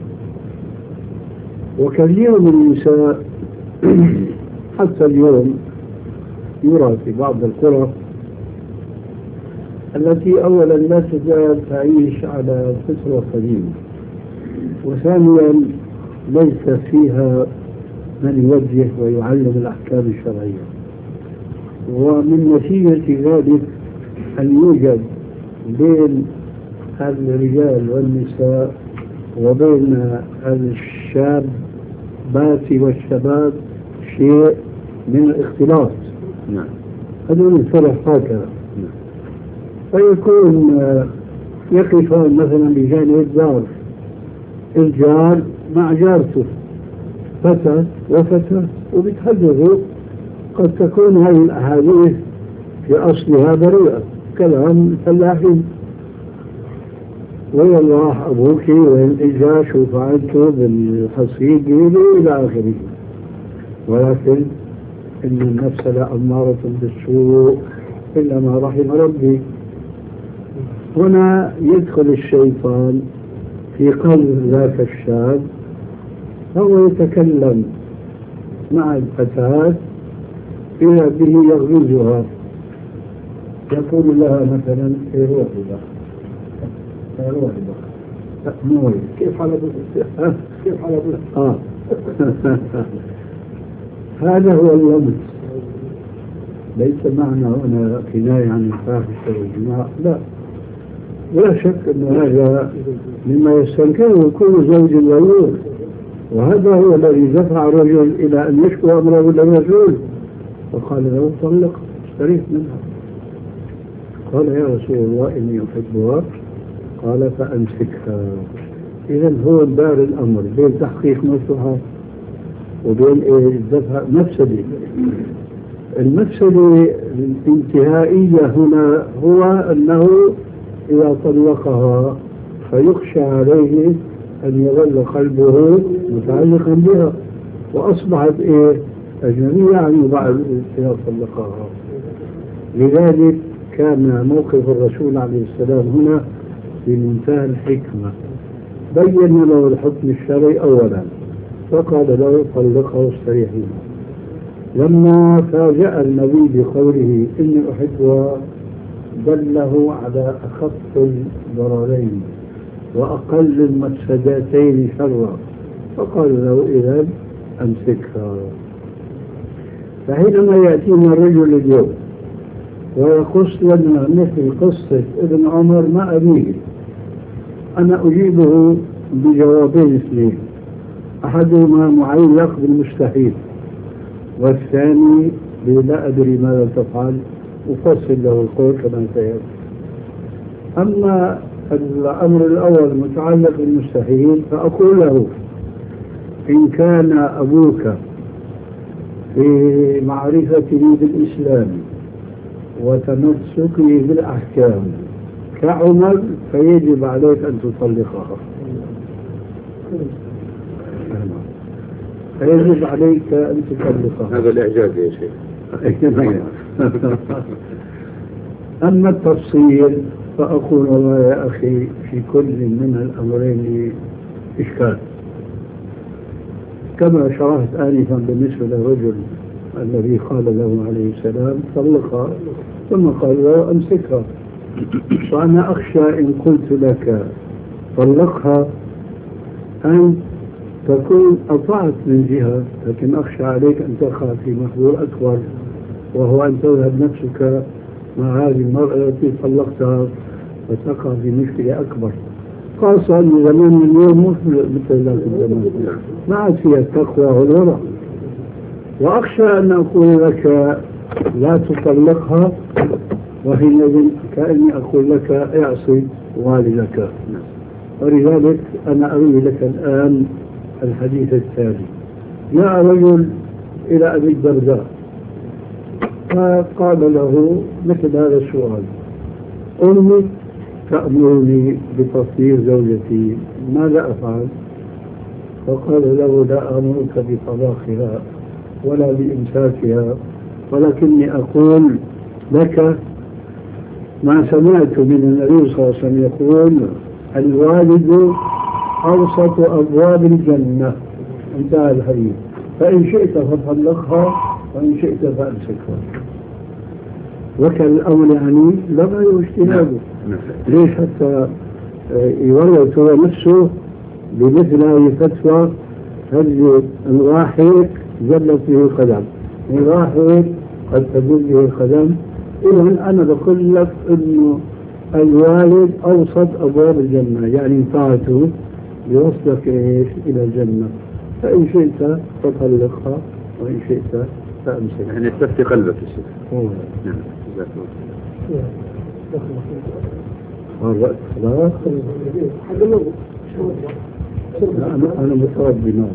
وكثير من النساء حتى اليوم يرى في بعض القرى التي أولا لا تزال تعيش على فطرة قديمة، وثانيا ليس فيها من يوجه ويعلم الأحكام الشرعية. ومن نتيجة ذلك أن يوجد بين الرجال والنساء وبين الشابات والشباب شيء من الاختلاط. نعم. هذول الفرح هكذا. فيكون يقفان مثلا بجانب الدار، الجار مع جارته، فتى وفتى، وبيتحدثوا. قد تكون هذه الأحاديث في أصلها بريئة، كلام الفلاحين، وين راح أبوك، وين إجا، شو فعلتوا بالحصيد إلى آخره. ولكن إن النفس لأمارة بالسوء إلا ما رحم ربي. هنا يدخل الشيطان في قلب ذاك الشاب، هو يتكلم مع الفتاة إذا به يغرزها، يقول لها مثلا روحي بقى، روحي بقى، نوري، كيف حالك؟ كيف حالك؟ هذا هو اللمس. ليس معنى هنا كناية عن الفاحشة والجماع، لا، ولا شك أن هذا مما يستنكره كل زوج ولور، وهذا هو الذي دفع الرجل إلى أن يشكو أمره للرسول، فقال له طلق، استريح منها. قال يا رسول الله إني أحبها، قال فأمسكها. إذا هو دار الأمر بين تحقيق مصلحة وبين الدفع مفسدة. المفسدة الانتهائية هنا هو أنه إذا طلقها فيخشى عليه أن يظل قلبه متعلقا بها، وأصبحت أجنبية عنه بعد إذا طلقها. لذلك كان موقف الرسول عليه السلام هنا بمنتهى الحكمة، بين له الحكم الشرعي أولا، فقال له طلقه واستريح منها. لما فاجأ النبي بقوله إني أحبها دله على أخف الضررين وأقل المفسدتين شرا، فقال له إذا أمسكها. فحينما يأتينا الرجل اليوم ويقص لنا مثل قصة ابن عمر مع أبيه، أنا أجيبه بجوابين اثنين، أحدهما معلق بالمستحيل، والثاني لا أدري ماذا تفعل، أفصل له القول كما سيأتي. أما الأمر الأول متعلق بالمستحيل فأقول له إن كان أبوك في معرفته بالإسلام وتمسكه بالأحكام كعمر فيجب عليك أن تطلقها، فيجب عليك أن تطلقها. هذا الإعجاز يا شيخ. أما التفصيل فأقول والله يا أخي في كل من الأمرين إشكال، كما شرحت آنفا بالنسبة للرجل الذي قال له عليه السلام طلقها ثم قال له أمسكها. وأنا أخشى إن قلت لك طلقها أن تكون أطعت من جهة، لكن أخشى عليك أن تقع في محظور أكبر، وهو أن تذهب نفسك مع هذه المرأة التي طلقتها وتقع في مشكلة أكبر، خاصة أن زمان اليوم مش مثل ذاك الزمان، ما عاد فيها التقوى والورع. وأخشى أن أقول لك لا تطلقها وحينئذ كأني أقول لك اعصي والدك. ولذلك أنا أروي لك الآن الحديث التالي. جاء رجل إلى أبي الدرداء فقال له مثل هذا السؤال: أمي تأمرني بتطهير زوجتي، ماذا أفعل؟ فقال له: لا أمرك بطلاقها ولا بإمساكها، ولكني أقول لك ما سمعت من النبي صلى الله عليه وسلم يقول: الوالد أوسط أبواب الجنة، انتهى الحديث، فإن شئت فطلقها وإن شئت فأمسكها. وكان الأمر يعني لغى واجتهاده. ليش حتى يورط هو نفسه بمثل هذه الفتوى؟ هل الواحد زلت به القدم، الواحد قد تزل به القدم. إذا أنا بقول لك إنه الوالد أوسط أبواب الجنة، يعني طاعته يوصلك إيش إلى الجنة، فإن شئت فطلقها وإن شئت فأمسك. يعني تفتي قلبك يا شيخ. نعم. خلاص. أنا متربي نوع.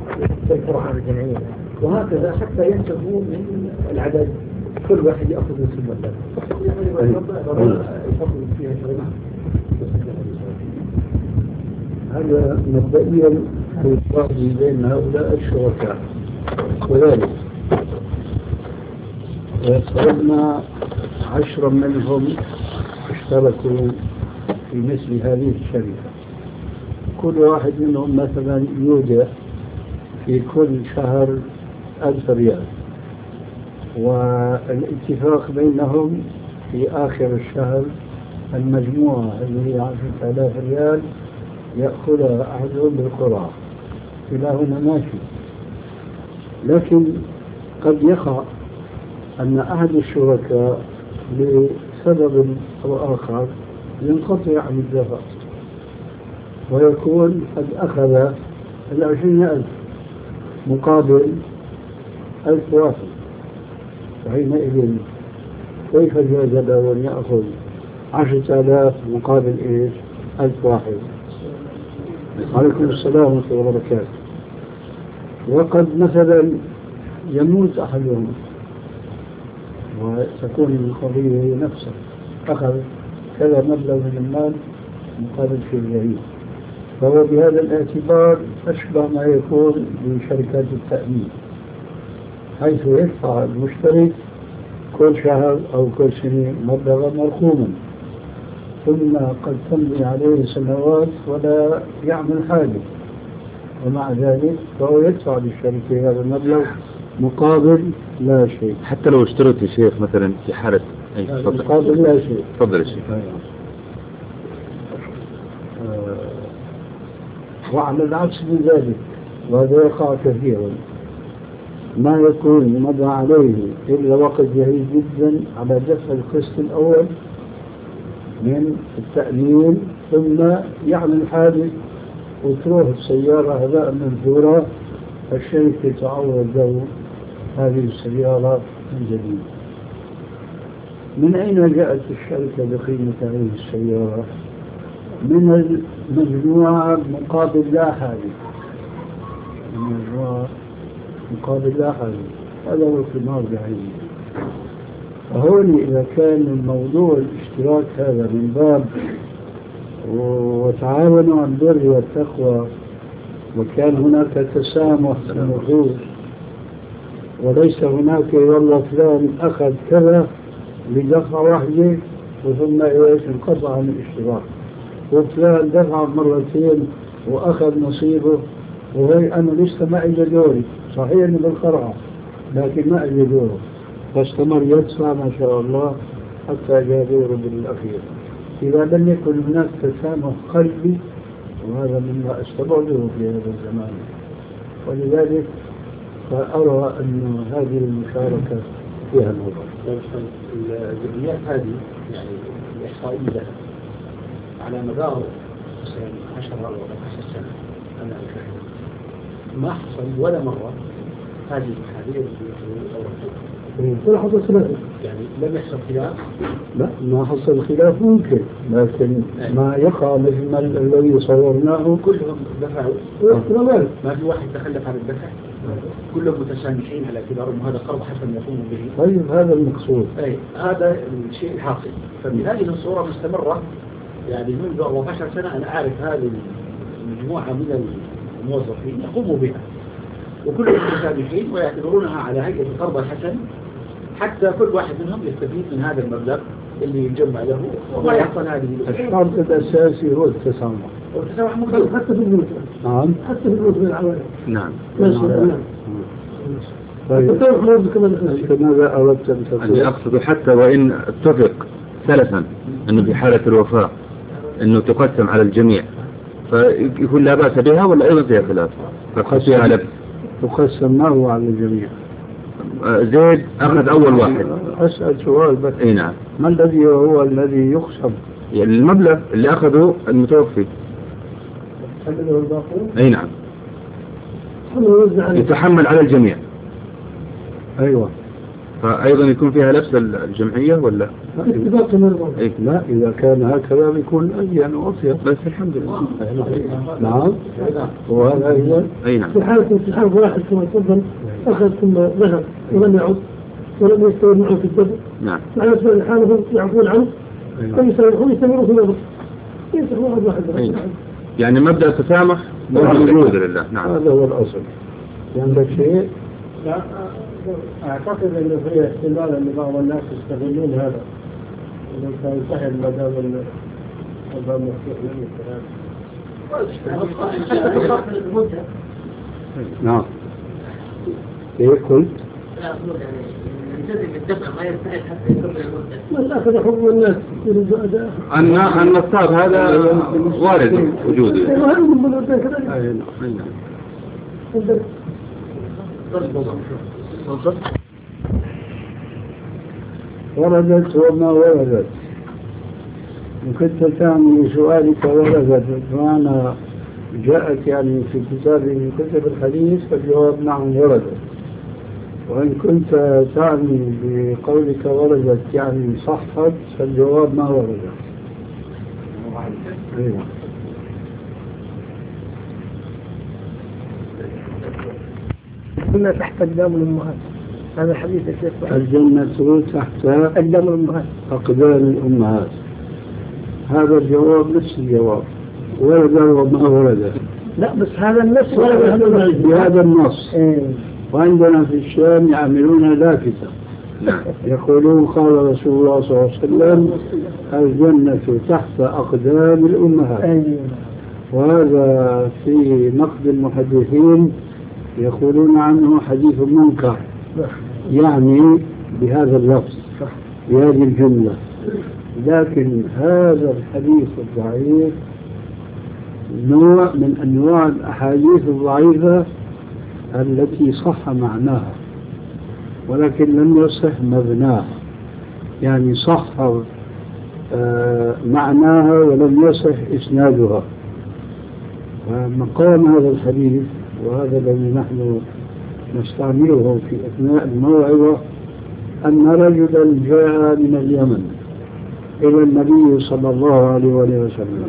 وهكذا حتى ينتهوا من العدد، كل واحد يأخذ نصيب البلد. هذا مبدئيا في الفرق بين هؤلاء الشركاء، وذلك فرضنا 10 منهم اشتركوا في مثل هذه الشركة، كل واحد منهم مثلا يودع في كل شهر 1000 ريال، والاتفاق بينهم في آخر الشهر المجموعة اللي هي 10,000 ريال يأخذها أحدهم بالقرعة. كلاهما ماشي، لكن قد يقع أن أحد الشركاء لسبب أو آخر ينقطع عن الدفع ويكون قد أخذ 20,000 مقابل 1000 واحد، فحينئذ كيف جاز له أن يأخذ 10,000 مقابل إيش 1000 واحد؟ عليكم السلام ورحمة الله وبركاته. وقد مثلا يموت أحدهم وتكون القضية هي نفسها، أخذ كذا مبلغ من المال مقابل شيء جديد، فهو بهذا الاعتبار أشبه ما يكون بشركات التأمين، حيث يدفع المشترك كل شهر أو كل سنة مبلغا مرقوما، ثم قد تمضي عليه سنوات ولا يعمل حاجة، ومع ذلك فهو يدفع للشركة هذا المبلغ مقابل لا شيء. حتى لو اشتريت يا شيخ مثلا في حالة مقابل لا شيء. تفضل يا شيخ. وعلى العكس من ذلك، وهذا يقع كثيرا، ما يكون مضى عليه إلا وقت جيد جدا على دفع القسط الأول من التأمين، ثم يعمل حادث وتروح السيارة هباء منثورا، الشركة تعوض له هذه السيارة من جديد. من أين جاءت الشركة بقيمة هذه السيارة؟ من المجموعة مقابل لا حادث، المجموعة مقابل لا حادث، هذا هو القمار بعينه. فهون إذا كان الموضوع الاشتراك هذا من باب وتعاونوا على البر والتقوى، وكان هناك تسامح في النفوس، وليس هناك والله فلان أخذ كذا بدفعة واحدة وثم إيش انقطع عن الاشتراك، وفلان دفع مرتين وأخذ نصيبه، وهي أنا لسه ما إجا دوري، صحيح إني بالقرعة لكن ما إجا دوره، فاستمر يدفع ما شاء الله حتى جاء دوره بالأخير. إذا لم يكن هناك تسامح قلبي، وهذا مما أستبعده في هذا الزمان، ولذلك فأرى أن هذه المشاركة فيها الوضع. الجمعيات هذه يعني الإحصائية على مدار 10 أو 15 سنة أنا أشاهد ما حصل ولا مرة هذه المحاذير ولا حصل خلاف، يعني لم يحصل خلاف. لا، ما حصل خلاف ممكن، لكن ما يقع مثل ما الذي صورناه كلهم دفعوا، ما في واحد تخلف عن الدفع، كلهم متسامحين على اعتبار أن هذا قرض حسن يقوم به. طيب هذا المقصود. هذا الشيء الحاصل. فبهذه الصورة مستمرة يعني منذ 14 سنة أنا أعرف هذه المجموعة من الموظفين يقوموا بها، وكلهم متسامحين ويعتبرونها على هيئة القرض الحسن، حتى كل واحد منهم يستفيد من هذا المبلغ اللي يجمع له وما يحصل هذه. الشرط الأساسي هو التسامح. والتسامح مقدور حتى في البيوت. نعم. حتى في البيوت من العوائل. نعم. طيب أنت ماذا أردت أن تقول؟ أني أقصد حتى وإن اتفق سلفا أنه في حالة الوفاة أنه تقسم على الجميع فيكون لا بأس بها ولا أيضا فيها خلاف؟ فيها لبس. تقسم ما هو على الجميع؟ زيد أخذ أول واحد. أسأل سؤال بس. أي نعم. ما الذي هو الذي يقسم؟ يعني المبلغ اللي أخذه المتوفي. أي نعم. يتحمل على الجميع. أيوة. فأيضا يكون فيها لبس الجمعية ولا؟ إيه؟ لا إذا كان هكذا بيكون أجيان وأطيب. بس الحمد لله. نعم. وهذا أيضا. أي نعم. في حالة امتحان واحد كما تفضل أخذ ثم ذهب ولم يعد ولم يستمر معه في الدفع. نعم. مع نفسه حاله يعفون عنه. فيسامحون يستمروا في الدفع. ينسح واحد. يعني مبدأ التسامح موجود الحمد لله. نعم. هذا هو الأصل. عندك شيء؟ لا أعتقد أنه في احتمال أن بعض الناس يستغلون هذا إنه كان سهل ما دام الباب مفتوح من الكلام. نعم. إيه قلت؟ لا أقول يعني يلتزم بالدفع ما يستحق حتى يكمل المدة. من أخذ حكم الناس يريد أداء. النصاب هذا وارد وجوده. وهذا من بلدنا كذلك. أي نعم. وردت وما وردت. وكنت تعني سؤالك وردت بمعنى جاءت يعني في كتاب من كتب الحديث فالجواب نعم وردت. وإن كنت تعني بقولك وردت يعني صحت فالجواب ما وردت. أيوة. كنا تحت أقدام الأمهات. هذا حديث الشيخ. الجنة تحت أقدام الأمهات. أقدام الأمهات. هذا الجواب نفس الجواب. ورد وما ورد. لا بس هذا النص بهذا النص. وعندنا في الشام يعملون لافتة. يقولون قال رسول الله صلى الله عليه وسلم الجنة تحت أقدام الأمهات. وهذا في نقد المحدثين يقولون عنه حديث منكر يعني بهذا اللفظ بهذه الجملة. لكن هذا الحديث الضعيف نوع من أنواع الأحاديث الضعيفة التي صح معناها ولكن لم يصح مبناها يعني صح معناها ولم يصح إسنادها. ومقام هذا الحديث وهذا الذي نحن نستعمله في أثناء الموعظة أن رجلا جاء من اليمن إلى النبي صلى الله عليه وسلم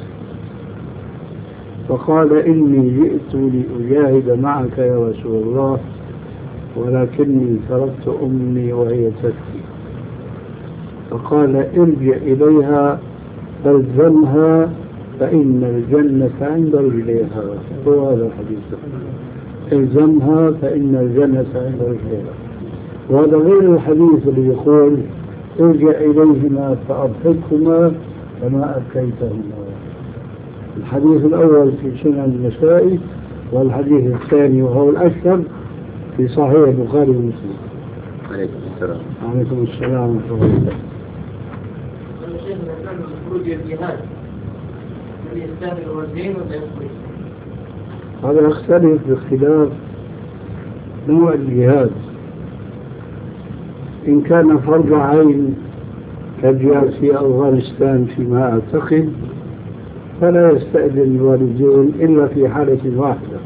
فقال إني جئت لأجاهد معك يا رسول الله ولكني تركت أمي وهي تبكي. فقال ارجع إليها فالزمها فإن الجنة عند رجليها. هو هذا الحديث الزمها فإن الجنة عند رجليها. وهذا غير الحديث اللي يقول ارجع إليهما فأضحكهما فما أبكيتهما. الحديث الأول في سنن النسائي والحديث الثاني وهو الأشهر في صحيح البخاري ومسلم. عليكم السلام. عليكم السلام ورحمة الله وبركاته. الشيخ الإسلام خروج الجهاد هل يستاهل الوزين ولا يخرج؟ هذا يختلف باختلاف نوع الجهاد. إن كان فرض عين كالجهاد في أفغانستان فيما أعتقد فلا يستأذن الوالدين إلا في حالة واحدة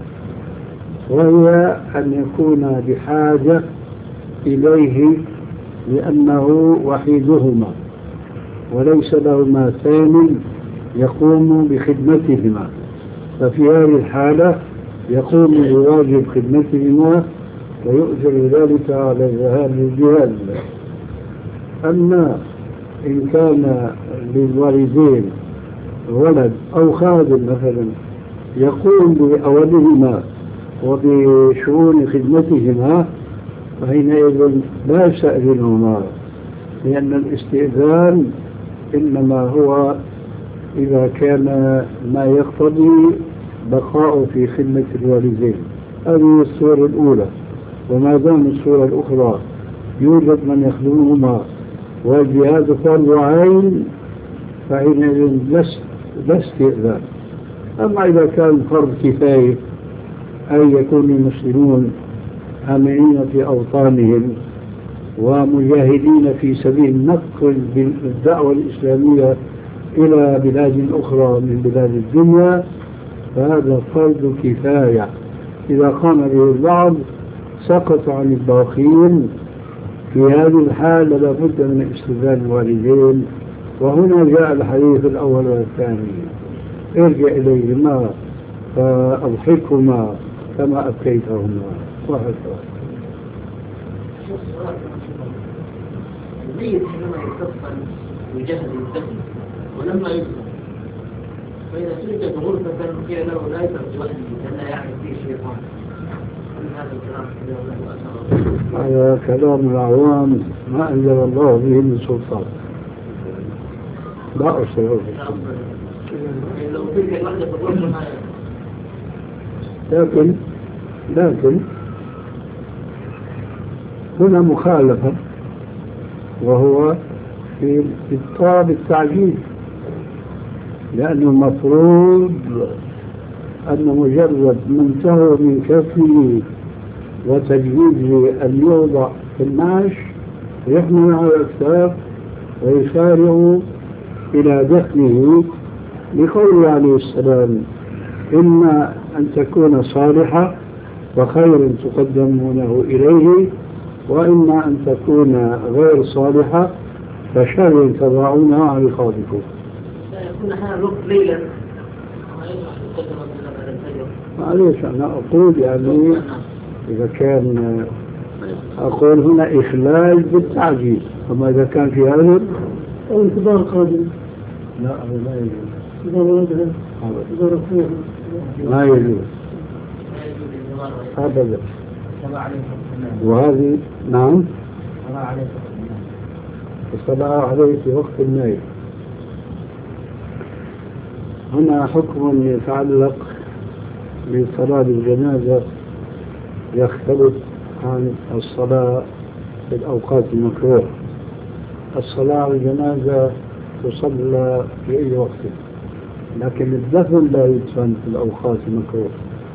وهي أن يكون بحاجة إليه لأنه وحيدهما وليس لهما ثاني يقوم بخدمتهما. ففي هذه الحالة يقوم بواجب خدمتهما ويؤجر ذلك على الذهاب للجهاد. أما إن كان للوالدين ولد أو خادم مثلا يقوم بأولهما وبشؤون خدمتهما فحينئذ لا يستأذنهما لأن الاستئذان إنما هو إذا كان ما يقتضي بقاء في خدمة الوالدين. هذه الصورة الأولى. وما دام الصورة الأخرى يوجد من يخدمهما والجهاد فرض عين فحينئذ لا استئذان. أما إذا كان فرض كفاية أن يكون المسلمون آمنين في أوطانهم ومجاهدين في سبيل نقل الدعوة الإسلامية إلى بلاد أخرى من بلاد الدنيا فهذا فرض كفاية، إذا قام به البعض سقط عن الباقين. في هذه الحالة لابد من استئذان الوالدين، وهنا جاء الحديث الأول والثاني: ارجع إليهما فأضحكهما كما أبكيتهما. وهكذا. الميت حينما يكفن ويجهز الدفن ولما يدفن فإذا سجد غرفة قيل له لا يترك وحده لأن يعرف فيه شيطان. هذا الكلام هذا كلام العوام ما أنزل الله به من سلطان. لا أصدر لو تلك الوحدة في الغرفة لكن هنا مخالفة، وهو في إبطال التعجيل، لأنه المفروض أن مجرد من تهوى من كفه وتجهيزه أن يوضع في النعش يحمل على الأكتاف ويسارع إلى دفنه، لقوله عليه السلام: إما أن تكون صالحة وخير تقدمونه إليه، وإما أن تكون غير صالحة فشر تضعونها عن رقابكم. يكون هذا الوقت ليلا معليش أنا أقول يعني إذا كان أقول هنا إخلال بالتعجيل، أما إذا كان في هذا انتظار قادم لا ما يجوز، ما يجوز أبدا. وهذه نعم الصلاة عليه في وقت النوم. هنا حكم يتعلق بصلاة الجنازة يختلف عن الصلاة في الأوقات المكروهة. الصلاة على الجنازة تصلى في أي وقت، لكن الدفن لا يدفن في الأوقات المكروهة.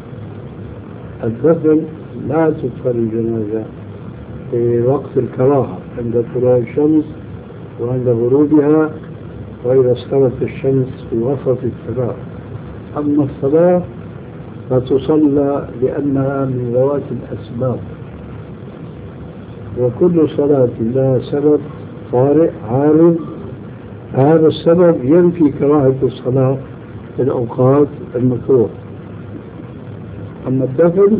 الدفن لا تدفن الجنازة في وقت الكراهة عند طلوع الشمس وعند غروبها وإذا استوت الشمس في وسط السماء. أما الصلاة فتصلى لأنها من ذوات الأسباب، وكل صلاة لها سبب طارئ عارض، هذا السبب ينفي كراهة الصلاة في الأوقات المكروهة. أما الدفن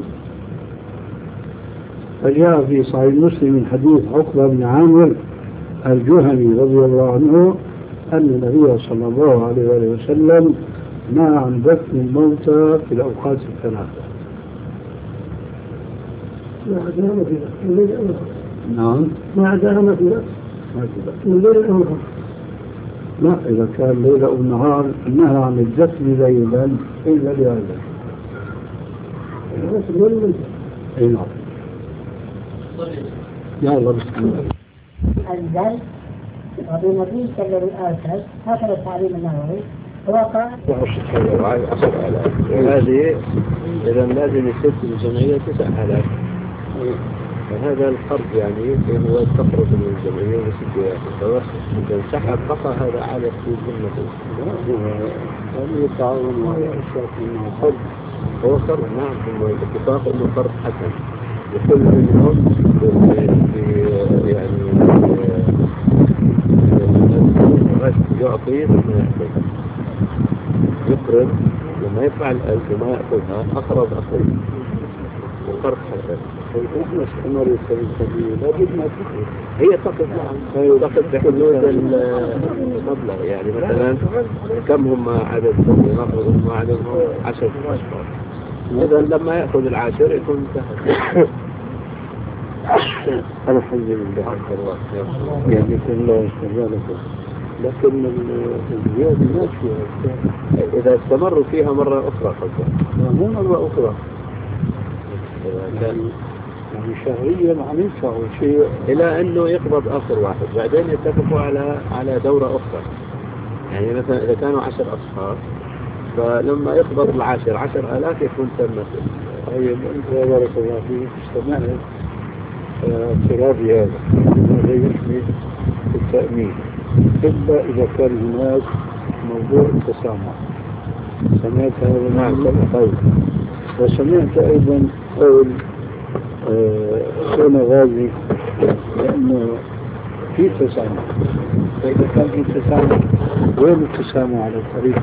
فجاء في صحيح مسلم من حديث عقبة بن عامر الجهني رضي الله عنه أن النبي صلى الله عليه وسلم نهى عن دفن الموتى في الأوقات الثلاثة. نعم ما عداها ما فيها من الليل أو النهار. لا، إذا كان ليلة أو نهار نهى عن الدفن ليلا إلا لهذا. أي نعم. يا الله بسم الله. أنزل وبنبيك الذي أرسل، هكذا التعليم النووي وقع. هذه إذا لازم يصير في الجمعية 9000. فهذا الفرق يعني هو تخرج من الجمعية وستة إذا انسحب بقى هذا على في ذمته. هذا التعاون والإرشاد إنه فرض. هو فرض نعم، ثم الاتفاق إنه فرض حسن وكل منهم يعني يعطي يقرض لما يدفع الألف وما يأخذها أقرض أخيه وفرق حسن. نحن استمر السبيل لابد ما تخرج. هي تقف تقف بحدود المبلغ، يعني مثلا كم هم عددهم نفرض هم عددهم 10 أشخاص، إذا لما يأخذ العاشر يكون انتهى. أنا حي من بحق الله يعني يكون الله استجابته، لكن الزيادة ماشية إذا استمروا فيها مرة أخرى خلصا مو مرة أخرى. يعني شهريا عم يدفعوا شيء إلى أنه يقبض آخر واحد، بعدين يتفقوا على دورة أخرى. يعني مثلا إذا كانوا 10 أشخاص فلما يقبض العاشر 10,000 يكون تم. طيب أنت بارك الله فيك استمعت اعتراضي هذا هذا يشمل التأمين إلا إذا كان هناك موضوع التسامح. سمعت هذا المعنى؟ طيب. وسمعت أيضا قول أخونا غازي لأنه في تسامح. فإذا كان في تسامح وين التسامح على الطريقة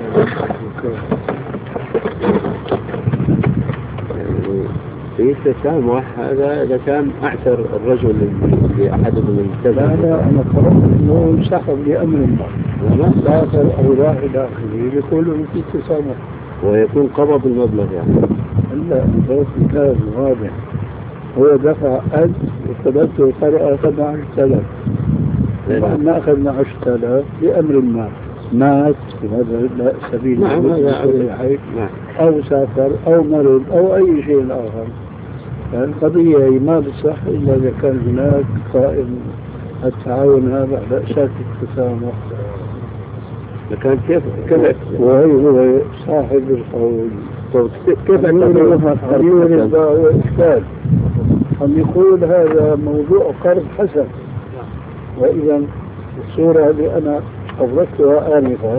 في تسامح هذا إذا كان أعثر الرجل لأحدهم الملتزم. لا أنا قرأت أنه انسحب لأمر ما سافر أو راح إلى آخره يقولوا في تسامح ويكون قبض المبلغ يعني. لا بس مثال واضح هو دفع 1000 وطلبته فرق أخذنا 10,000 وأنا أخذنا 10,000 لأمر ما مات هذا لا سبيل أو سافر أو مرض أو أي شيء آخر. القضية هي ما بصح إلا إذا كان هناك قائم التعاون هذا على أساس التسامح. لكن كيف هو صاحب القول كيف يورد هو إشكال أن يقول هذا موضوع قرض حسن. وإذا الصورة اللي أنا أوردتها آنفا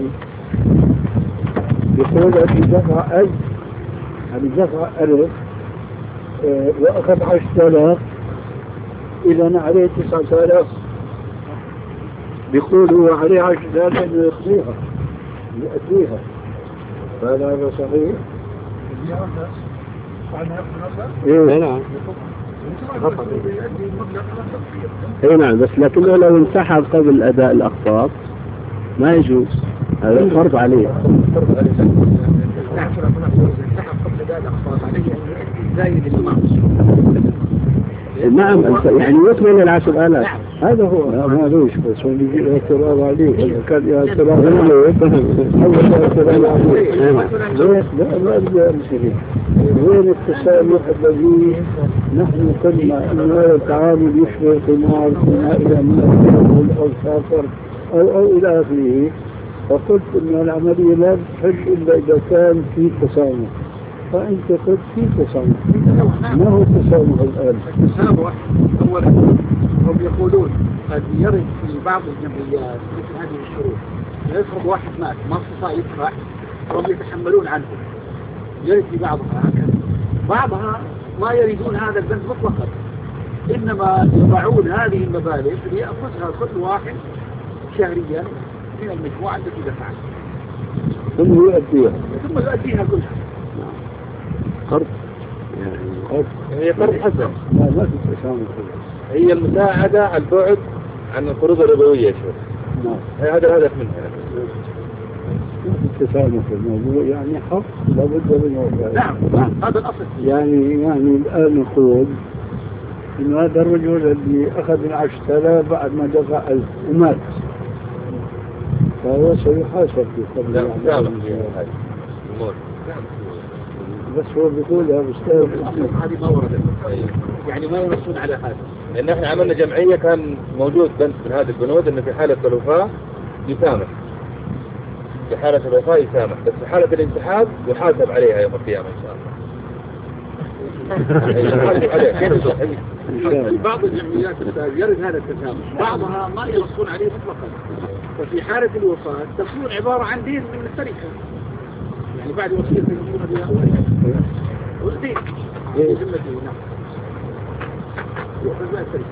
يقول أن دفع 1000 يعني دفع 1000 وأخذ 10,000 إذا عليه 9,000 بيقول هو عليه 10,000 أنه يقضيها يؤديها. فهل هذا صحيح؟ إيه نعم. إيه نعم بس لكنه لو انسحب قبل أداء الأقساط ما يجوز هذا فرض عليه. نعم يعني يكمل 10,000 هذا هو ما لوش بس هو يجي اعتراض عليه إذا كان اعتراض عليه أول اعتراض عليه لا ما أرجع أمثله. وين التسامح الذي نحن كنا أن هذا التعامل يشبه قمار إلى من أو سافر أو إلى آخره. فقلت أن العملية لا تحج إلا إذا كان في تسامح. فأنت قلت في تسامح. ما هو التسامح الآن؟ التسامح أولا هم يقولون قد يرد في بعض الجمعيات مثل هذه الشروط. يفرض واحد مات ما استطاع يدفع هم يتحملون عنه. يرد في بعضها هكذا. بعضها ما يريدون هذا البند مطلقا إنما يضعون هذه المبالغ ليأخذها كل واحد شهريا من المجموعة التي دفعت ثم يؤديها كلها. قرض هي قرض حسن. لا ما في تسامح. هي المساعدة على البعد عن القروض الربوية شوي. نعم هذا الهدف منها. التسامح في الموضوع يعني حق لابد منه. نعم هذا الأصل. يعني الآن نقول إن هذا الرجل اللي أخذ 10,000 بعد ما دفع 1000 ومات فهو سيحاسب في قبل بس هو بيقول يا أستاذ هذه ما وردت يعني ما ينصون على هذا. لأن احنا عملنا جمعية كان موجود بند من هذه البنود إنه في حالة الوفاة يسامح. في حالة الوفاة يسامح بس في حالة الانسحاب يحاسب عليها يوم القيامة إن شاء الله. في بعض الجمعيات يرد هذا التسامح بعضها ما ينصون عليه مطلقا. ففي حالة الوفاة تكون عبارة عن دين من التركة يعني بعد وصية يكون بها والدين ذمته. نعم يؤخذ بها التركة.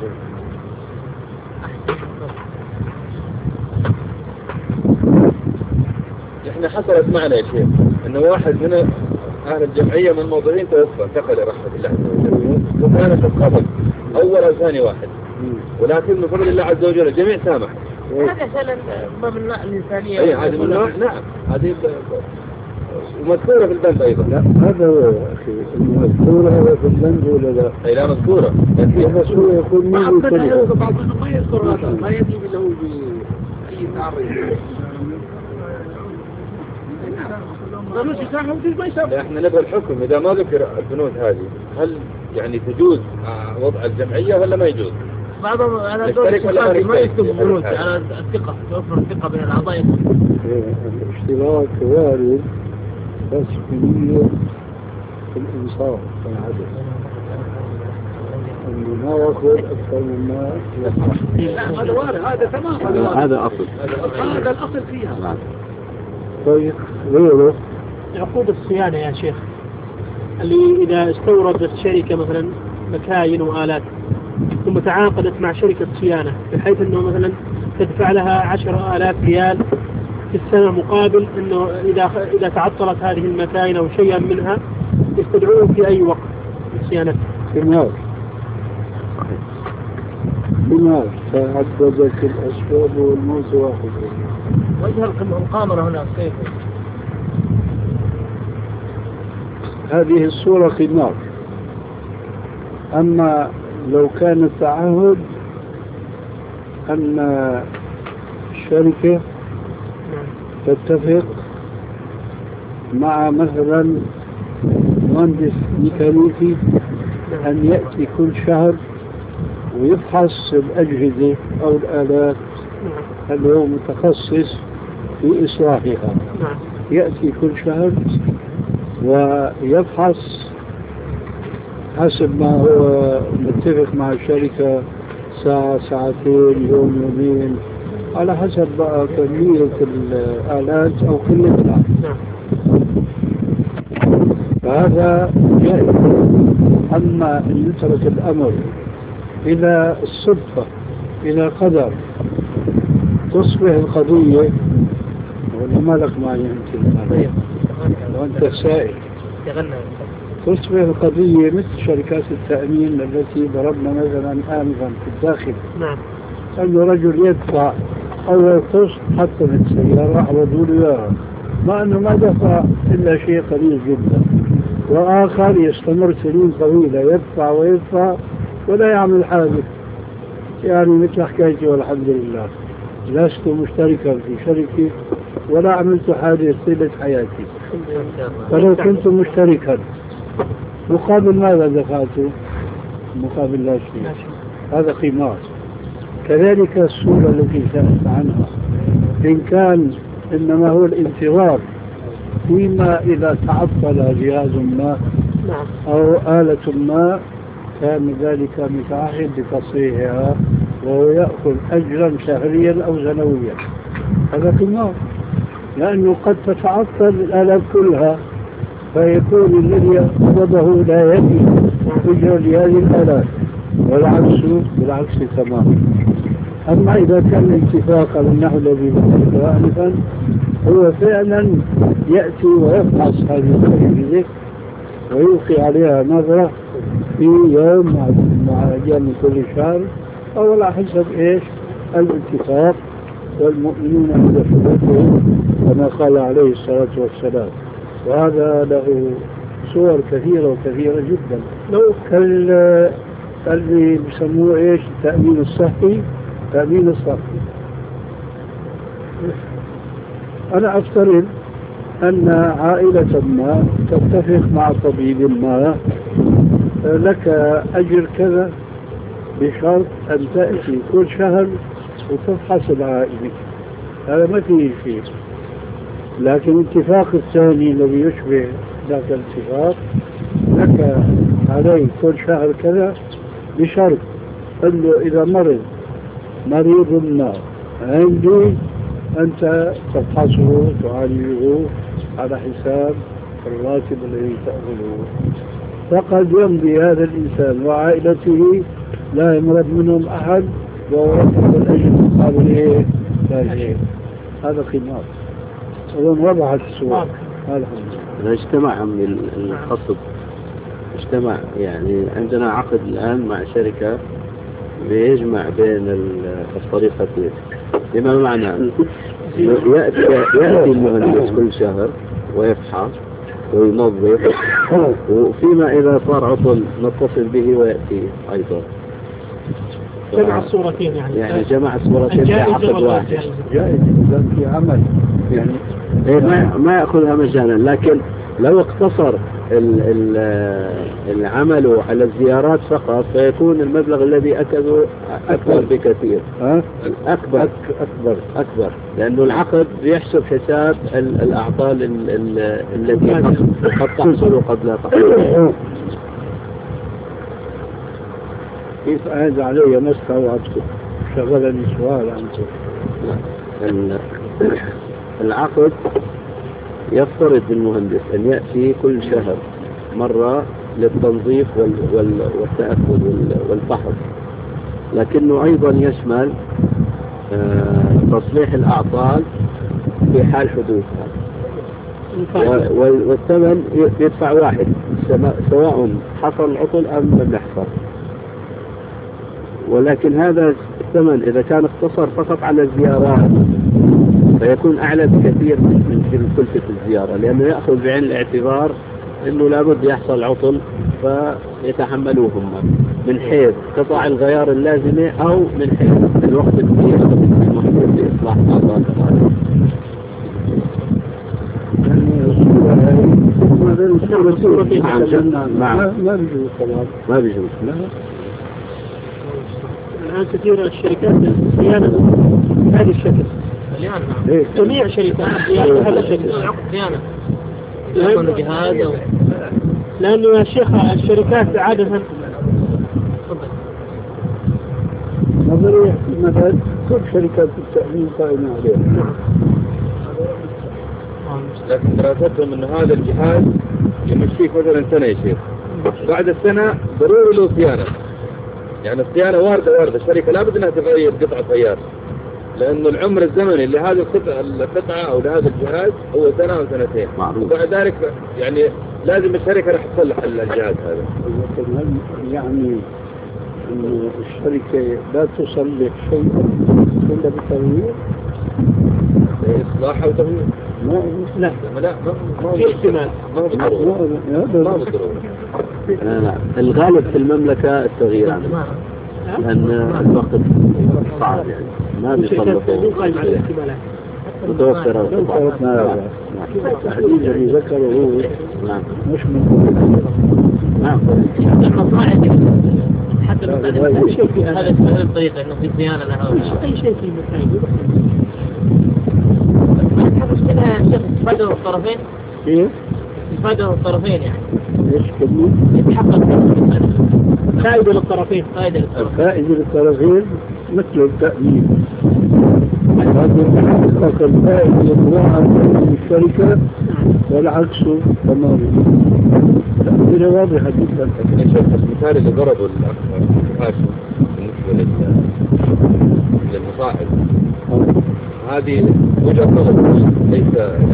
احنا حصلت معنا يا شيخ انه واحد من اهل الجمعية من الموضوعين توفى انتقل رحمة الله عز وجل وكانت القبض اول او ثاني واحد ولكن بفضل الله عز وجل الجميع سامح. هذا سلم باب الإنسانية. اي هذه من نوع نعم هذه ومذكورة في البند ايضا. لا هذا هو يا اخي المذكورة في البند ولا لا؟ اي لا مذكورة الرسول يقول بعض منهم ما يذكر هذا ما يدري له بأي تعريف. قانون الساحة ما يسمى. احنا نبغى الحكم إذا ما ذكر البنود هذه، هل يعني تجوز وضع الجمعية ولا ما يجوز؟ بعضهم على دور الشركات ما يكتب بنود على الثقة، توفر الثقة بين الأعضاء. الاشتراك وارد بس بنية الإنصاف والعدل، أنه ما يأخذ أكثر مما يصح. لا هذا وارد، هذا تمام، هذا أصل. هذا الأصل فيها. طيب غيره عقود الصيانة يا شيخ، اللي إذا استوردت شركة مثلا مكاين وآلات ثم تعاقدت مع شركة صيانة بحيث أنه مثلا تدفع لها 10,000 ريال في السنة مقابل أنه إذا تعطلت هذه المكاين أو شيئا منها يستدعوه في أي وقت لصيانتها. ثمار تعددت الأسباب والموت واحد. وجه القامرة هنا كيف؟ هذه الصورة خمار. أما لو كان التعهد أن الشركة تتفق مع مثلا مهندس ميكانيكي أن يأتي كل شهر ويفحص الأجهزة أو الآلات اللي هو متخصص في إصلاحها، يأتي كل شهر ويفحص حسب ما هو متفق مع الشركة، ساعة ساعتين يوم يومين، على حسب بقى كمية الآلات أو قلتها. فهذا جائز. أما أن يترك الأمر إلى الصدفة إلى قدر تصبح القضية، ولا مالك معي أنت وأنت سائل، تصبح القضية مثل شركات التأمين التي ضربنا مثلا آنفا في الداخل، أن رجل يدفع أول قسط حتى من السيارة عوضوا له إياها، مع أنه ما دفع إلا شيء قليل جدا، وآخر يستمر سنين طويلة يدفع ويدفع ولا يعمل حادث. يعني مثل حكايتي والحمد لله لست مشتركا في شركة ولا عملت حادث طيلة حياتي، فلو كنت مشتركا مقابل ماذا دفعته؟ مقابل لا شيء. هذا قمار. كذلك الصورة التي سألت عنها إن كان إنما هو الانتظار فيما إذا تعطل جهاز ما أو آلة ما كان ذلك متعهد بتصحيحها وهو يأخذ أجرا شهريا أو سنويا، هذا قمار، لأنه قد تتعطل الآلات كلها فيكون الذي قبضه لا يدي أجر لهذه الآلات، بالعكس تماما. أما إذا كان الاتفاق على النحو الذي ذكرته آنفا هو فعلا يأتي ويفحص هذه الأجهزة ويلقي عليها نظرة في يوم مع أيام كل شهر أو على حسب إيش الاتفاق، والمؤمنون عند شروطهم كما قال عليه الصلاة والسلام. وهذا له صور كثيرة وكثيرة جدا، لو اللي بيسموه إيش التأمين الصحي. التأمين الصحي أنا أفترض أن عائلة ما تتفق مع طبيب ما لك أجر كذا بشرط أن تأتي كل شهر وتفحص العائلة، هذا ما فيه شيء. لكن الاتفاق الثاني الذي يشبه ذاك الاتفاق لك عليه كل شهر كذا بشرط أنه إذا مريض ما عندي أنت تفحصه تعالجه على حساب الراتب الذي تأخذه. فقد يمضي هذا الإنسان وعائلته لا يمرض منهم أحد ويرتب الأجر مقابل إيه؟ لا شيء. هذا قمار. أظن وضعت الصور. اجتمع من الخصب، اجتمع يعني عندنا عقد الآن مع شركة بيجمع بين الطريقتين، بما معنى يأتي المهندس كل شهر ويفحص وينظف، وفيما إذا صار عطل نتصل به ويأتي أيضا. جمع الصورتين يعني جمع الصورتين في عقد واحد جائز. إذا في عمل يعني ما يأخذها مجانا، لكن لو اقتصر العمل على الزيارات فقط فيكون المبلغ الذي أكده أكبر بكثير. أكبر لأنه العقد يحسب حساب الأعطال التي قد تحصل وقد لا تحصل. كيف أعد علي مسخة وعطف شغلني سؤال عنك. العقد يفترض المهندس أن يأتي كل شهر مرة للتنظيف والتأكد والفحص، لكنه أيضا يشمل تصليح الأعطال في حال حدوثها، والثمن يدفع واحد سواء حصل العطل أم لم يحصل. ولكن هذا الثمن إذا كان اقتصر فقط على الزيارات فيكون أعلى بكثير من كلفة الزيارة، لأنه يأخذ بعين الاعتبار أنه لابد يحصل عطل فيتحملوهم من حيث قطع الغيار اللازمة أو من حيث الوقت الكبير المحدود لإصلاح الأعطال. ما بيجوز. الآن كثير الشركات الصيانة بهذا الشكل، جميع شركات الصيانة بهذا الشكل، صيانة يكون جهاز لأنه يا شيخ الشركات عادة نظرية مثلا كل شركات التأمين قائمة عليها، لكن دراستهم أن هذا الجهاز يمشيك مثلا سنة يا شيخ، بعد السنة ضروري له صيانة. يعني الصيانة واردة الشركة لابد أنها تغير قطعة غيار، لأنه العمر الزمني لهذه القطعة أو لهذا الجهاز هو سنة أو سنتين، وبعد ذلك يعني لازم الشركة راح تصلح الجهاز هذا. لكن هل يعني إنه الشركة لا تصلح شيئا إلا بتغيير؟ إصلاح أو تغيير؟ لا في احتمال ما هو بالضرورة. لا. الغالب في المملكة التغيير عنه، لأن الوقت صعب يعني ما بيصلحوا قائم على الاحتمالات متوفرة. التحديد الذي ذكره هو مش نعم المصاعد حتى هذا الطريقة إنه في صيانة لها أي شيء في المكان مشكلة يا شيخ استفادوا الطرفين. إيه؟ استفادوا الطرفين يعني. إيش كلمة؟ يتحقق فائدة للطرفين. الفائدة للطرفين مثل التأمين. يتحقق الفائدة من الشركة والعكس تماما. تأمينه واضحة جدا. لكن يا شيخ المثال اللي ضربه الأخ هاشم بالنسبة للمصاعد هذه وجهة نظر ليس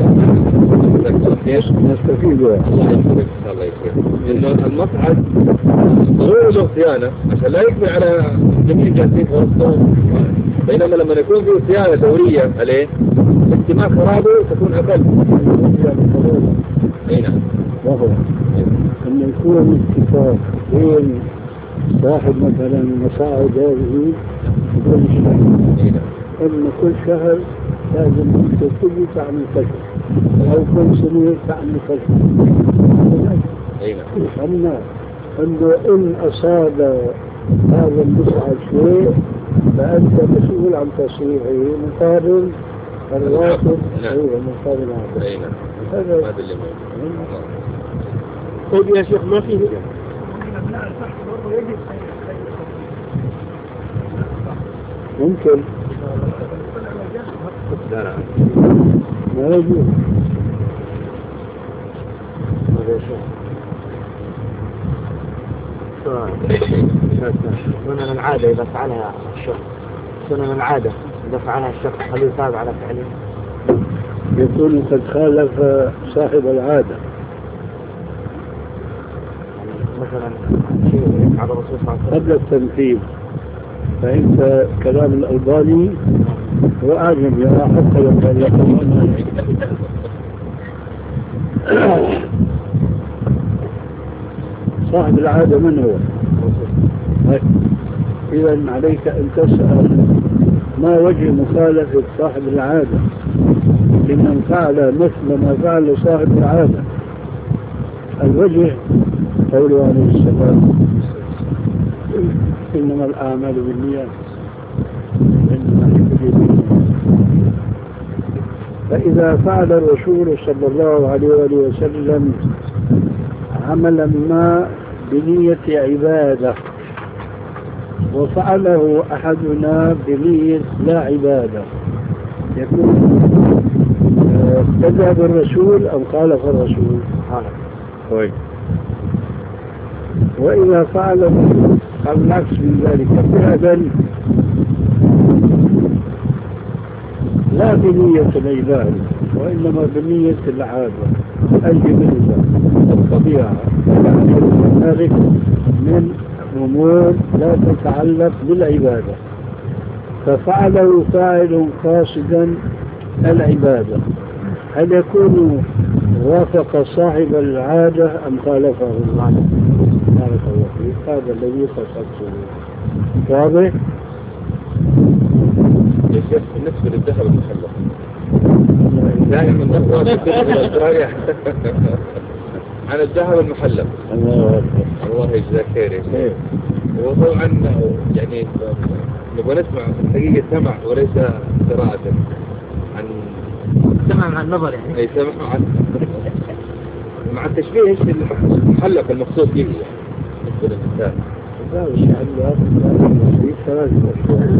نستفيد الله يسلمك إن شاء الله يسير، إنه المصعد ضروري له صيانة عشان لا يكفي على جميع جالسين في وسطهم، بينما لما يكون فيه صيانة دورية عليه احتمال خرابه تكون أقل. أي نعم. وهو أن يكون اتفاق بين صاحب مثلا المصاعد هذه وكل شهر، أن كل شهر لازم تبتدي تعمل كشف أو كل سنة تعمل كشف. أما أنه إن أصاب هذا المصعد شيء فأنت مسؤول عن تصليحه مقابل الراتب. أيوة مقابل الراتب. هذا اللي طيب يا شيخ ما فيه ممكن لا ما يجوز. سنن العادة إذا فعلها الشخص سنن العادة إذا فعلها الشخص هل يثاب على فعله؟ يكون قد خالف صاحب العادة. مثلا شيء على الرسول صلى الله عليه وسلم قبل التنفيذ، فإنت كلام الألباني وأعجب يا حتى لو كان يقول صاحب العادة من هو؟ إذا عليك أن تسأل ما وجه مخالفة صاحب العادة، لمن فعل مثل ما فعل صاحب العادة. الوجه قوله عليه السلام إنما الأعمال بالنيات إنما لكل امرئ. فإذا فعل الرسول صلى الله عليه وآله وسلم عملا ما بنية عبادة وفعله أحدنا بنية لا عبادة يكون اتبع بالرسول أم خالف الرسول؟ كويس. وإذا فعل العكس من ذلك فعلا لا بنية العبادة وإنما بنية العادة الجبلة الطبيعة ذلك من أمور لا تتعلق بالعبادة ففعله فاعل قاصدا العبادة، هل يكون وافق صاحب العادة أم خالفه؟ بارك الله فيك، هذا الذي قصدته. واضح؟ يا شيخ بالنسبة للذهب المحلق دائما نقرأ عن الذهب المحلق. الله يجزاك خير يا شيخ. وطبعا يعني نبغى نسمع حقيقة سمع وليس قراءة عن سمع مع النظر يعني. أي سمع عن مع التشبيه ايش المحلق المقصود به بالنسبة للإنسان؟ لا المحلق في ثلاث أشياء.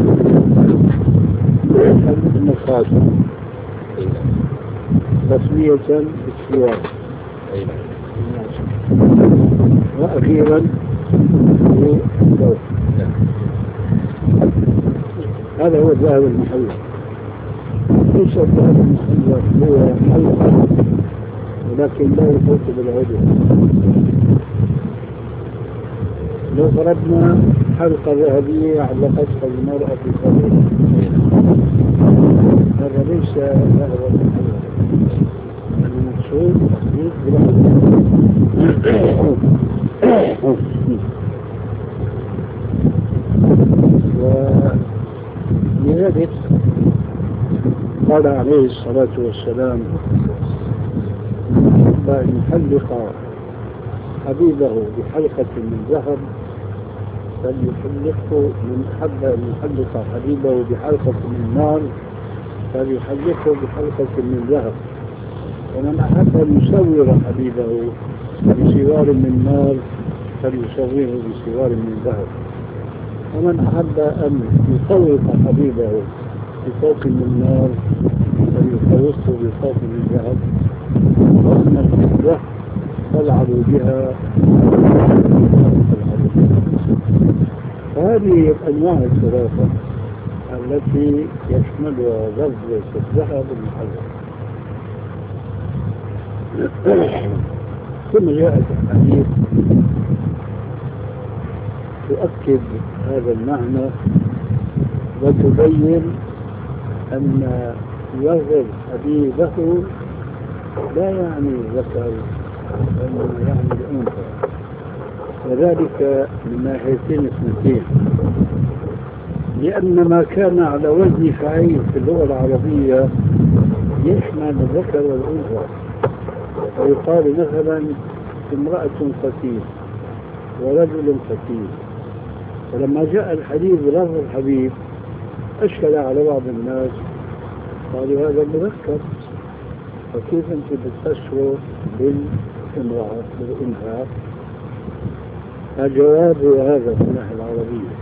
المخاطر تسمية بالسواك وأخيرا بالضوء. هذا هو الذهب المحلق. ليس الذهب المحلق هو حلقة ولكن لا يفوت بالعدو. لو فرضنا حلقة ذهبية علقتها المرأة في قبرها هذا ليس ذهب المحلق، المقصود ولذلك قال عليه الصلاة والسلام فإن حلق حبيبه بحلقة من ذهب فليحلقه، من حب أن يحلق حبيبه بحلقة من نار فليحلقه بحلقة من ذهب، ومن أحب أن يصور حبيبه بسوار من نار فليصوره بسوار من ذهب، ومن أحب أن يطوق حبيبه بفوق من نار فليطوقه بفوق من ذهب، ومن الفضة فالعبوا بها. فهذه الأنواع الثلاثة التي يشملها لفظ الذهب المحلق. ثم جاءت الحديث تؤكد هذا المعنى وتبين أن يغضب حبيبه لا يعني الذكر وإنما يعني الأنثى، وذلك من ناحيتين اثنتين، لأن ما كان على وزن فعيل في اللغة العربية يشمل الذكر والأنثى، ويقال مثلا امرأة فتيل ورجل فتيل، ولما جاء الحديث بلفظ الحبيب أشكل على بعض الناس، قالوا هذا مذكر فكيف أنت بتفسره بالامرأة بالأنثى؟ الجواب هو هذا في الناحية العربية.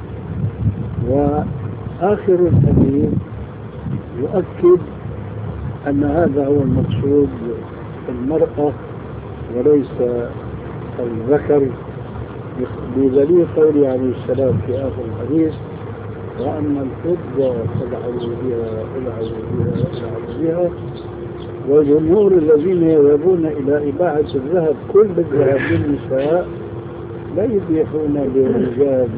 وآخر الحديث يؤكد أن هذا هو المقصود المرأة وليس الذكر، بدليل قوله عليه السلام في آخر الحديث وأما الفضة فالعبوا بها. وجمهور الذين يذهبون إلى إباحة الذهب كل الذهب للنساء لا يبيحون للرجال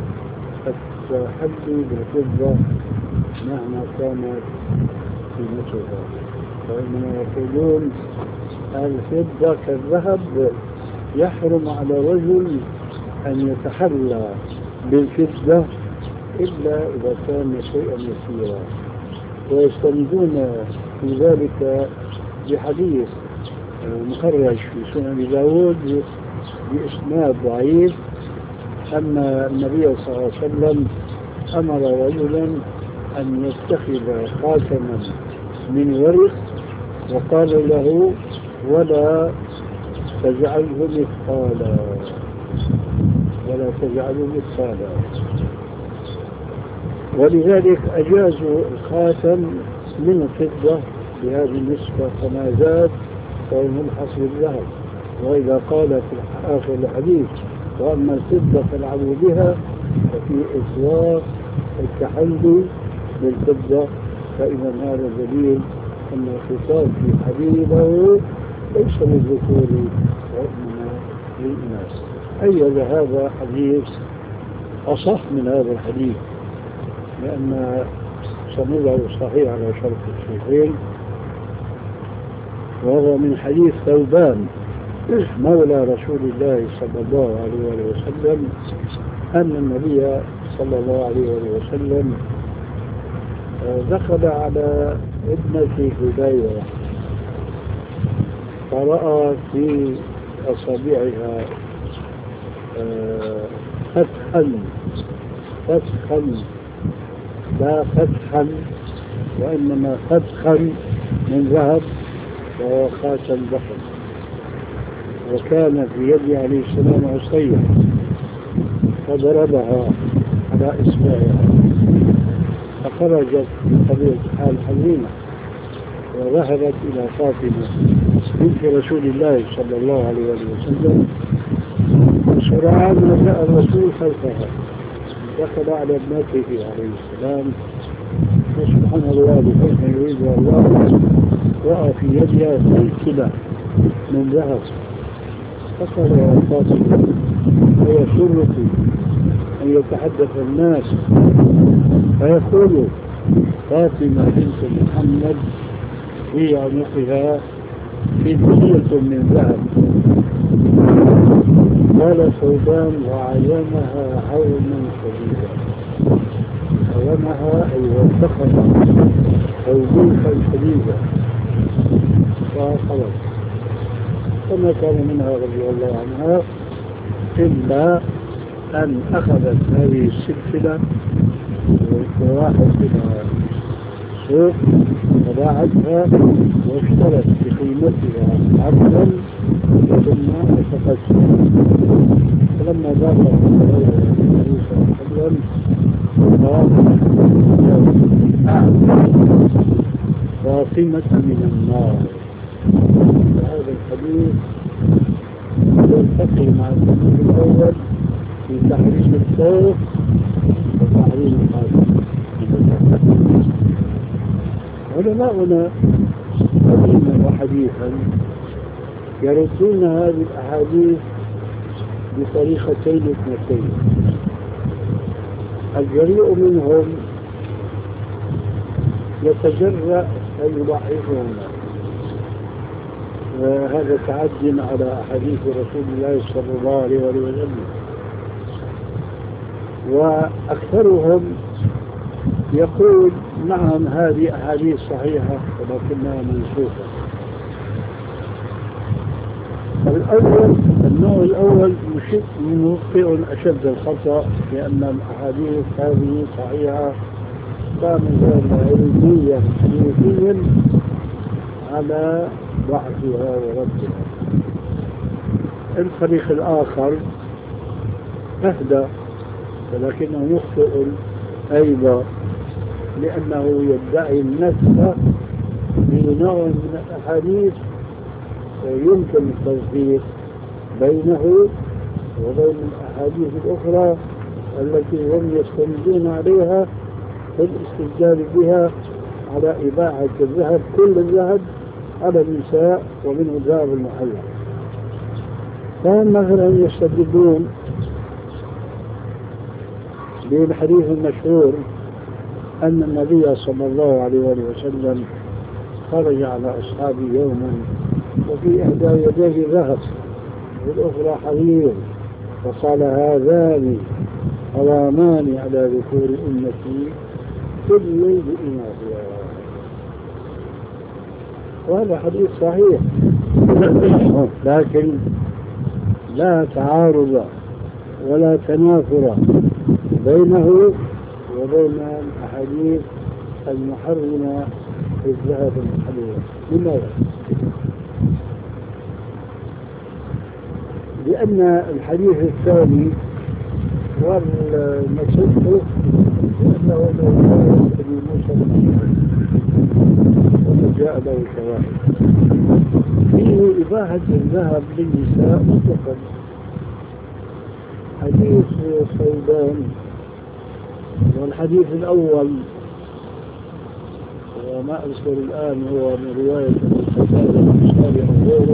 التحدي بالفضة مهما كانت قيمتها، وإنما يقولون الفضة كالذهب يحرم على رجل أن يتحلى بالفضة إلا إذا كان شيئا يسيرا، ويستندون في ذلك بحديث مخرج في سنن أبي داود بإسناد ضعيف أن النبي صلى الله عليه وسلم أمر رجلا أن يتخذ خاتما من ورق وقال له ولا تجعله مثقالا ولذلك أجازوا الخاتم من الفضة بهذه النسبة فما زاد فهو ملحق بالذهب. وإذا قال في آخر الحديث وأما الفضة فالعبوا بها ففي إطلاق التحلي بالفضة، فإذا هذا دليل أن الخطاب في حديثه ليس للذكور وإنما للإناث. أيضا هذا حديث أصح من هذا الحديث لأن سنده صحيح على شرط الشيخين، وهذا من حديث ثوبان مولى رسول الله صلى الله عليه وسلم أن النبي صلى الله عليه وسلم دخل على ابنة هديرة فرأى في أصابعها فتحا لا فتحا وإنما فتحا من ذهب وهو خاتم ضخم، وكان في يد عليه السلام عصية فضربها على إصبعها فخرجت بطبيعة الحال حزينة وذهبت إلى فاطمة بنت رسول الله صلى الله عليه وسلم. وسرعان ما جاء الرسول خلفها دخل على ابنته عليه السلام وسبحان الله بحيث يريد الله رأى في يدها سلسلة من ذهب فقال يا فاطمة ويسرك أن يتحدث الناس فيقول فاطمة بنت محمد في عنقها فدية من ذهب. قال ثوبان وعلمها عوما شديدا، علمها أي وثقها توبيخا شديدا فخلص. فما كان منها رضي الله عنها إلا أن أخذت هذه السلسلة وراحت إلى السوق وباعتها واشترت بقيمتها عبدا ثم أخذتها. فلما دخل النبي صلى الله عليه وسلم فاطمة من النار. هذا الحديث يلتقي مع الحديث الأول في تحريم الصوت وتحريم الحادث. علماؤنا قديما وحديثا يردون هذه الأحاديث بطريقتين اثنتين. الجريء منهم يتجرأ أن يضعفهما، وهذا تعد على أحاديث رسول الله صلى الله عليه وسلم. وأكثرهم يقول نعم هذه أحاديث صحيحة ولكنها منسوخة. النوع الأول مخطئ أشد الخطأ، لأن الأحاديث هذه صحيحة كانت علمية حديثيا على ضعفها وربها. الفريق الآخر أهدى ولكنه مخطئ أيضا، لأنه يدعي النسخ بنوع من الأحاديث يمكن التوفيق بينه وبين الأحاديث الأخرى التي هم يستندون عليها في الاستدلال بها على إباحة الذهب، كل الذهب على النساء ومنه الذهب المحلى. فهم مثلا يستدلون بالحديث المشهور أن النبي صلى الله عليه وسلم خرج على أصحابه يوما وفي إحدى يديه ذهب والأخرى حرير، فقال هذان حرامان على ذكور أمتي كل بإناثها. وهذا حديث صحيح لكن لا تعارض ولا تنافر بينه وبين الأحاديث المحرمة في الذهب المحلول. لماذا؟ لأن الحديث الثاني والمسجد لأنه من أبي موسى الأشعري وقد جاء له شواهد فيه إباحة الذهب للنساء مطلقا. حديث صيدان والحديث الأول وما أذكر الآن هو من رواية القتادة الأنصاري أو غيره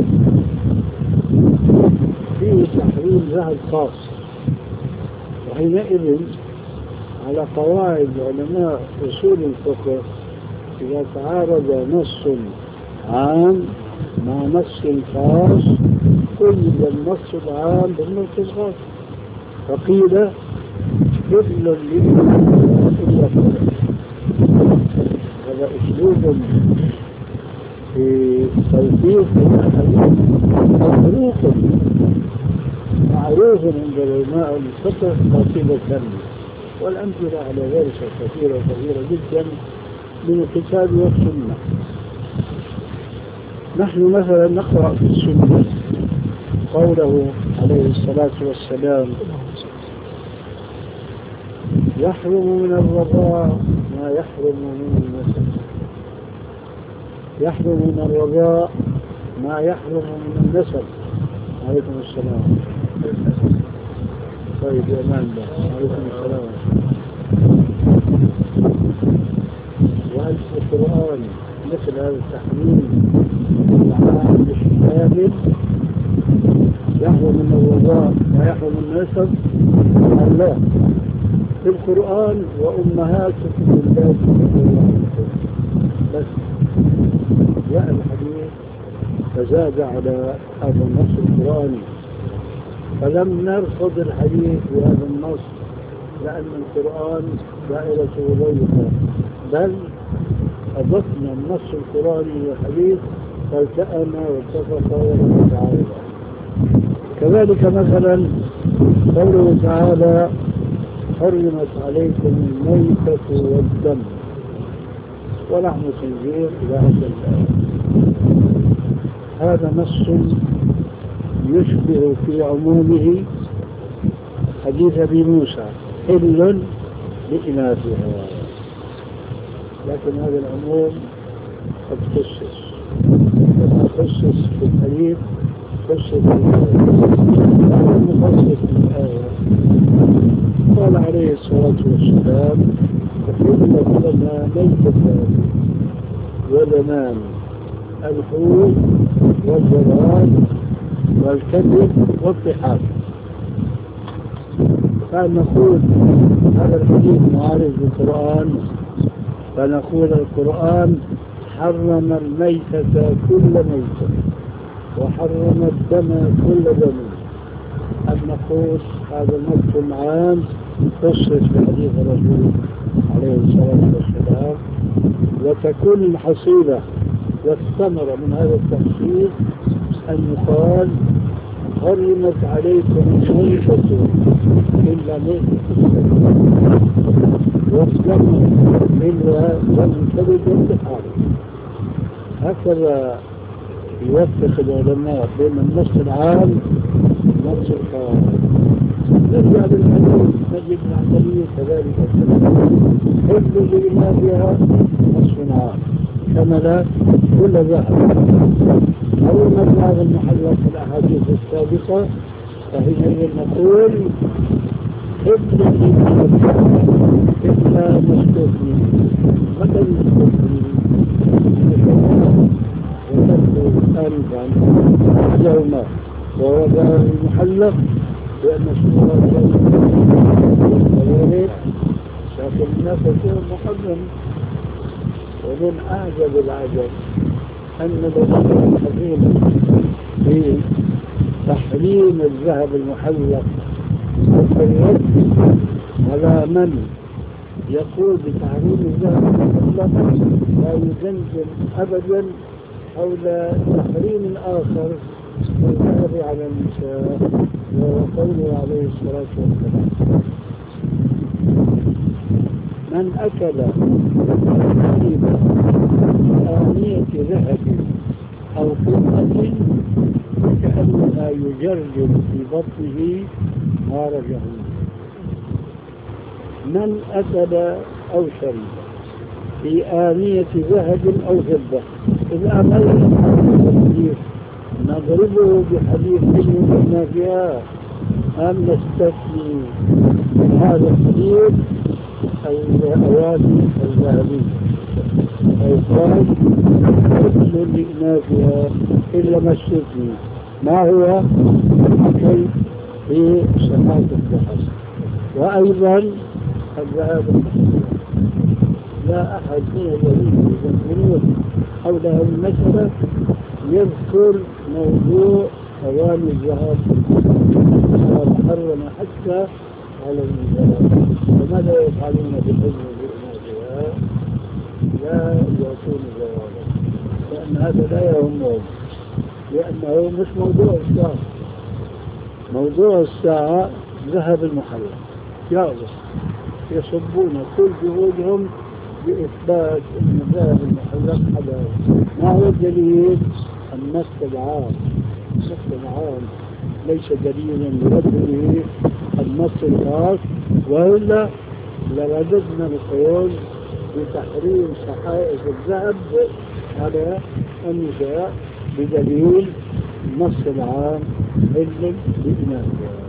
فيه تحريم ذهب خاص. وحينئذ على قواعد علماء أصول الفقه إذا تعارض نص عام مع نص خاص قيد النص العام بالنص الخاص فقيل كل إلا هذا أسلوب في توثيق الأحاديث معروف عند علماء الفقه قصيدة والأمثلة على ذلك كثيرة جدا من الكتاب والسنة. نحن مثلا نقرأ في السنة قوله عليه الصلاة والسلام يحرم من الرضاع ما يحرم من النسب. يحرم من الرضاع ما يحرم من النسب. عليكم السلام. طيب يا أمان الله. عليكم السلام. وهل في القرآن مثل هذا التحريم العام الشامل يحرم من الرضاع ما يحرم من النسب؟ الله في القرآن وأمهاتكم اللاتي بس جاء الحديث فزاد على هذا النص القرآني فلم نرفض الحديث بهذا النص لأن القرآن دائرته ضيقة بل أضفنا النص القرآني للحديث فالتأمى واتفق ولم يتعارض. كذلك مثلا قوله تعالى حرمت عليكم الميتة والدم ولحم الخنزير إلى آخر الآية. هذا نص يشبه في عمومه حديث أبي موسى حل لإناثها لكن هذا العموم قد خصص كما خصص في الحديث خصص في المخصص في الآية. قال عليه الصلاة والسلام تحل لنا ميتتان ودمان الحوت والجراد والكذب والطحال. فنقول هذا الحديث معارض بالقرآن فنقول القرآن حرم الميتة كل ميتة وحرم الدم كل دم. أن نقول هذا النص عام خصص في حديث الرسول عليه الصلاة والسلام وتكون الحصيلة والثمرة من هذا التخصيص أن يقال حرمت عليكم الميتة إلا ميتة والدم إلا دم كبد والطحال. هكذا يوفق العلماء بين النص العام والنص الخاص. نرجع للحديث نجد العملية كذلك حفظ لإناثها نصف عام كمل كل ذهب. أول هذا المحلل في الأحاديث السابقة فحينئذ نقول حفظ لإناثها إلا مسكوت منه متى مسكوت منه وتبدو آنفا أحدهما ووضع المحلق لأن الشهرات كذلك لكن الناس يكون محرم. ومن أعجب العجب أن الذين حكيم في تحريم الذهب المحلق والرد على من يقول بتحريم الذهب المحلق لا يزلزل أبدا حول تحريم آخر الذهب على النساء، وهو قوله عليه الصلاة والسلام: من أكل طيبا آنية ذهب أو فضة كأنما يجرجر في بطنه نار جهنم. من أكل أو شرب في آنية ذهب أو فضة، إذا عملنا الحديث نضربه بحديث ما فيها، أم نستثني من هذا الحديث الأواني الذهبية، فيقال كل لإناثها إلا ما استثني. ما هو الأكل في صفات الدهر، وأيضا الذهب الحسن. لا أحد من الذين يذكرون حول هذه المسألة يذكر موضوع أواني الذهب محرمة حتى على النساء. فماذا يفعلون بالحزن بإناثها؟ لا يأتون جوابا، لأن هذا لا يهمهم، لأنه مش موضوع الساعة. موضوع الساعة ذهب المحرم، يصبون كل جهودهم بإثبات أن الذهب المحرم حلال. ما هو الدليل؟ النص العام. النص العام ليس دليلا يرده النص الخاص، وإلا لرددنا القول بتحريم صحائف الذهب على النساء بدليل النص العام علم بإناثها.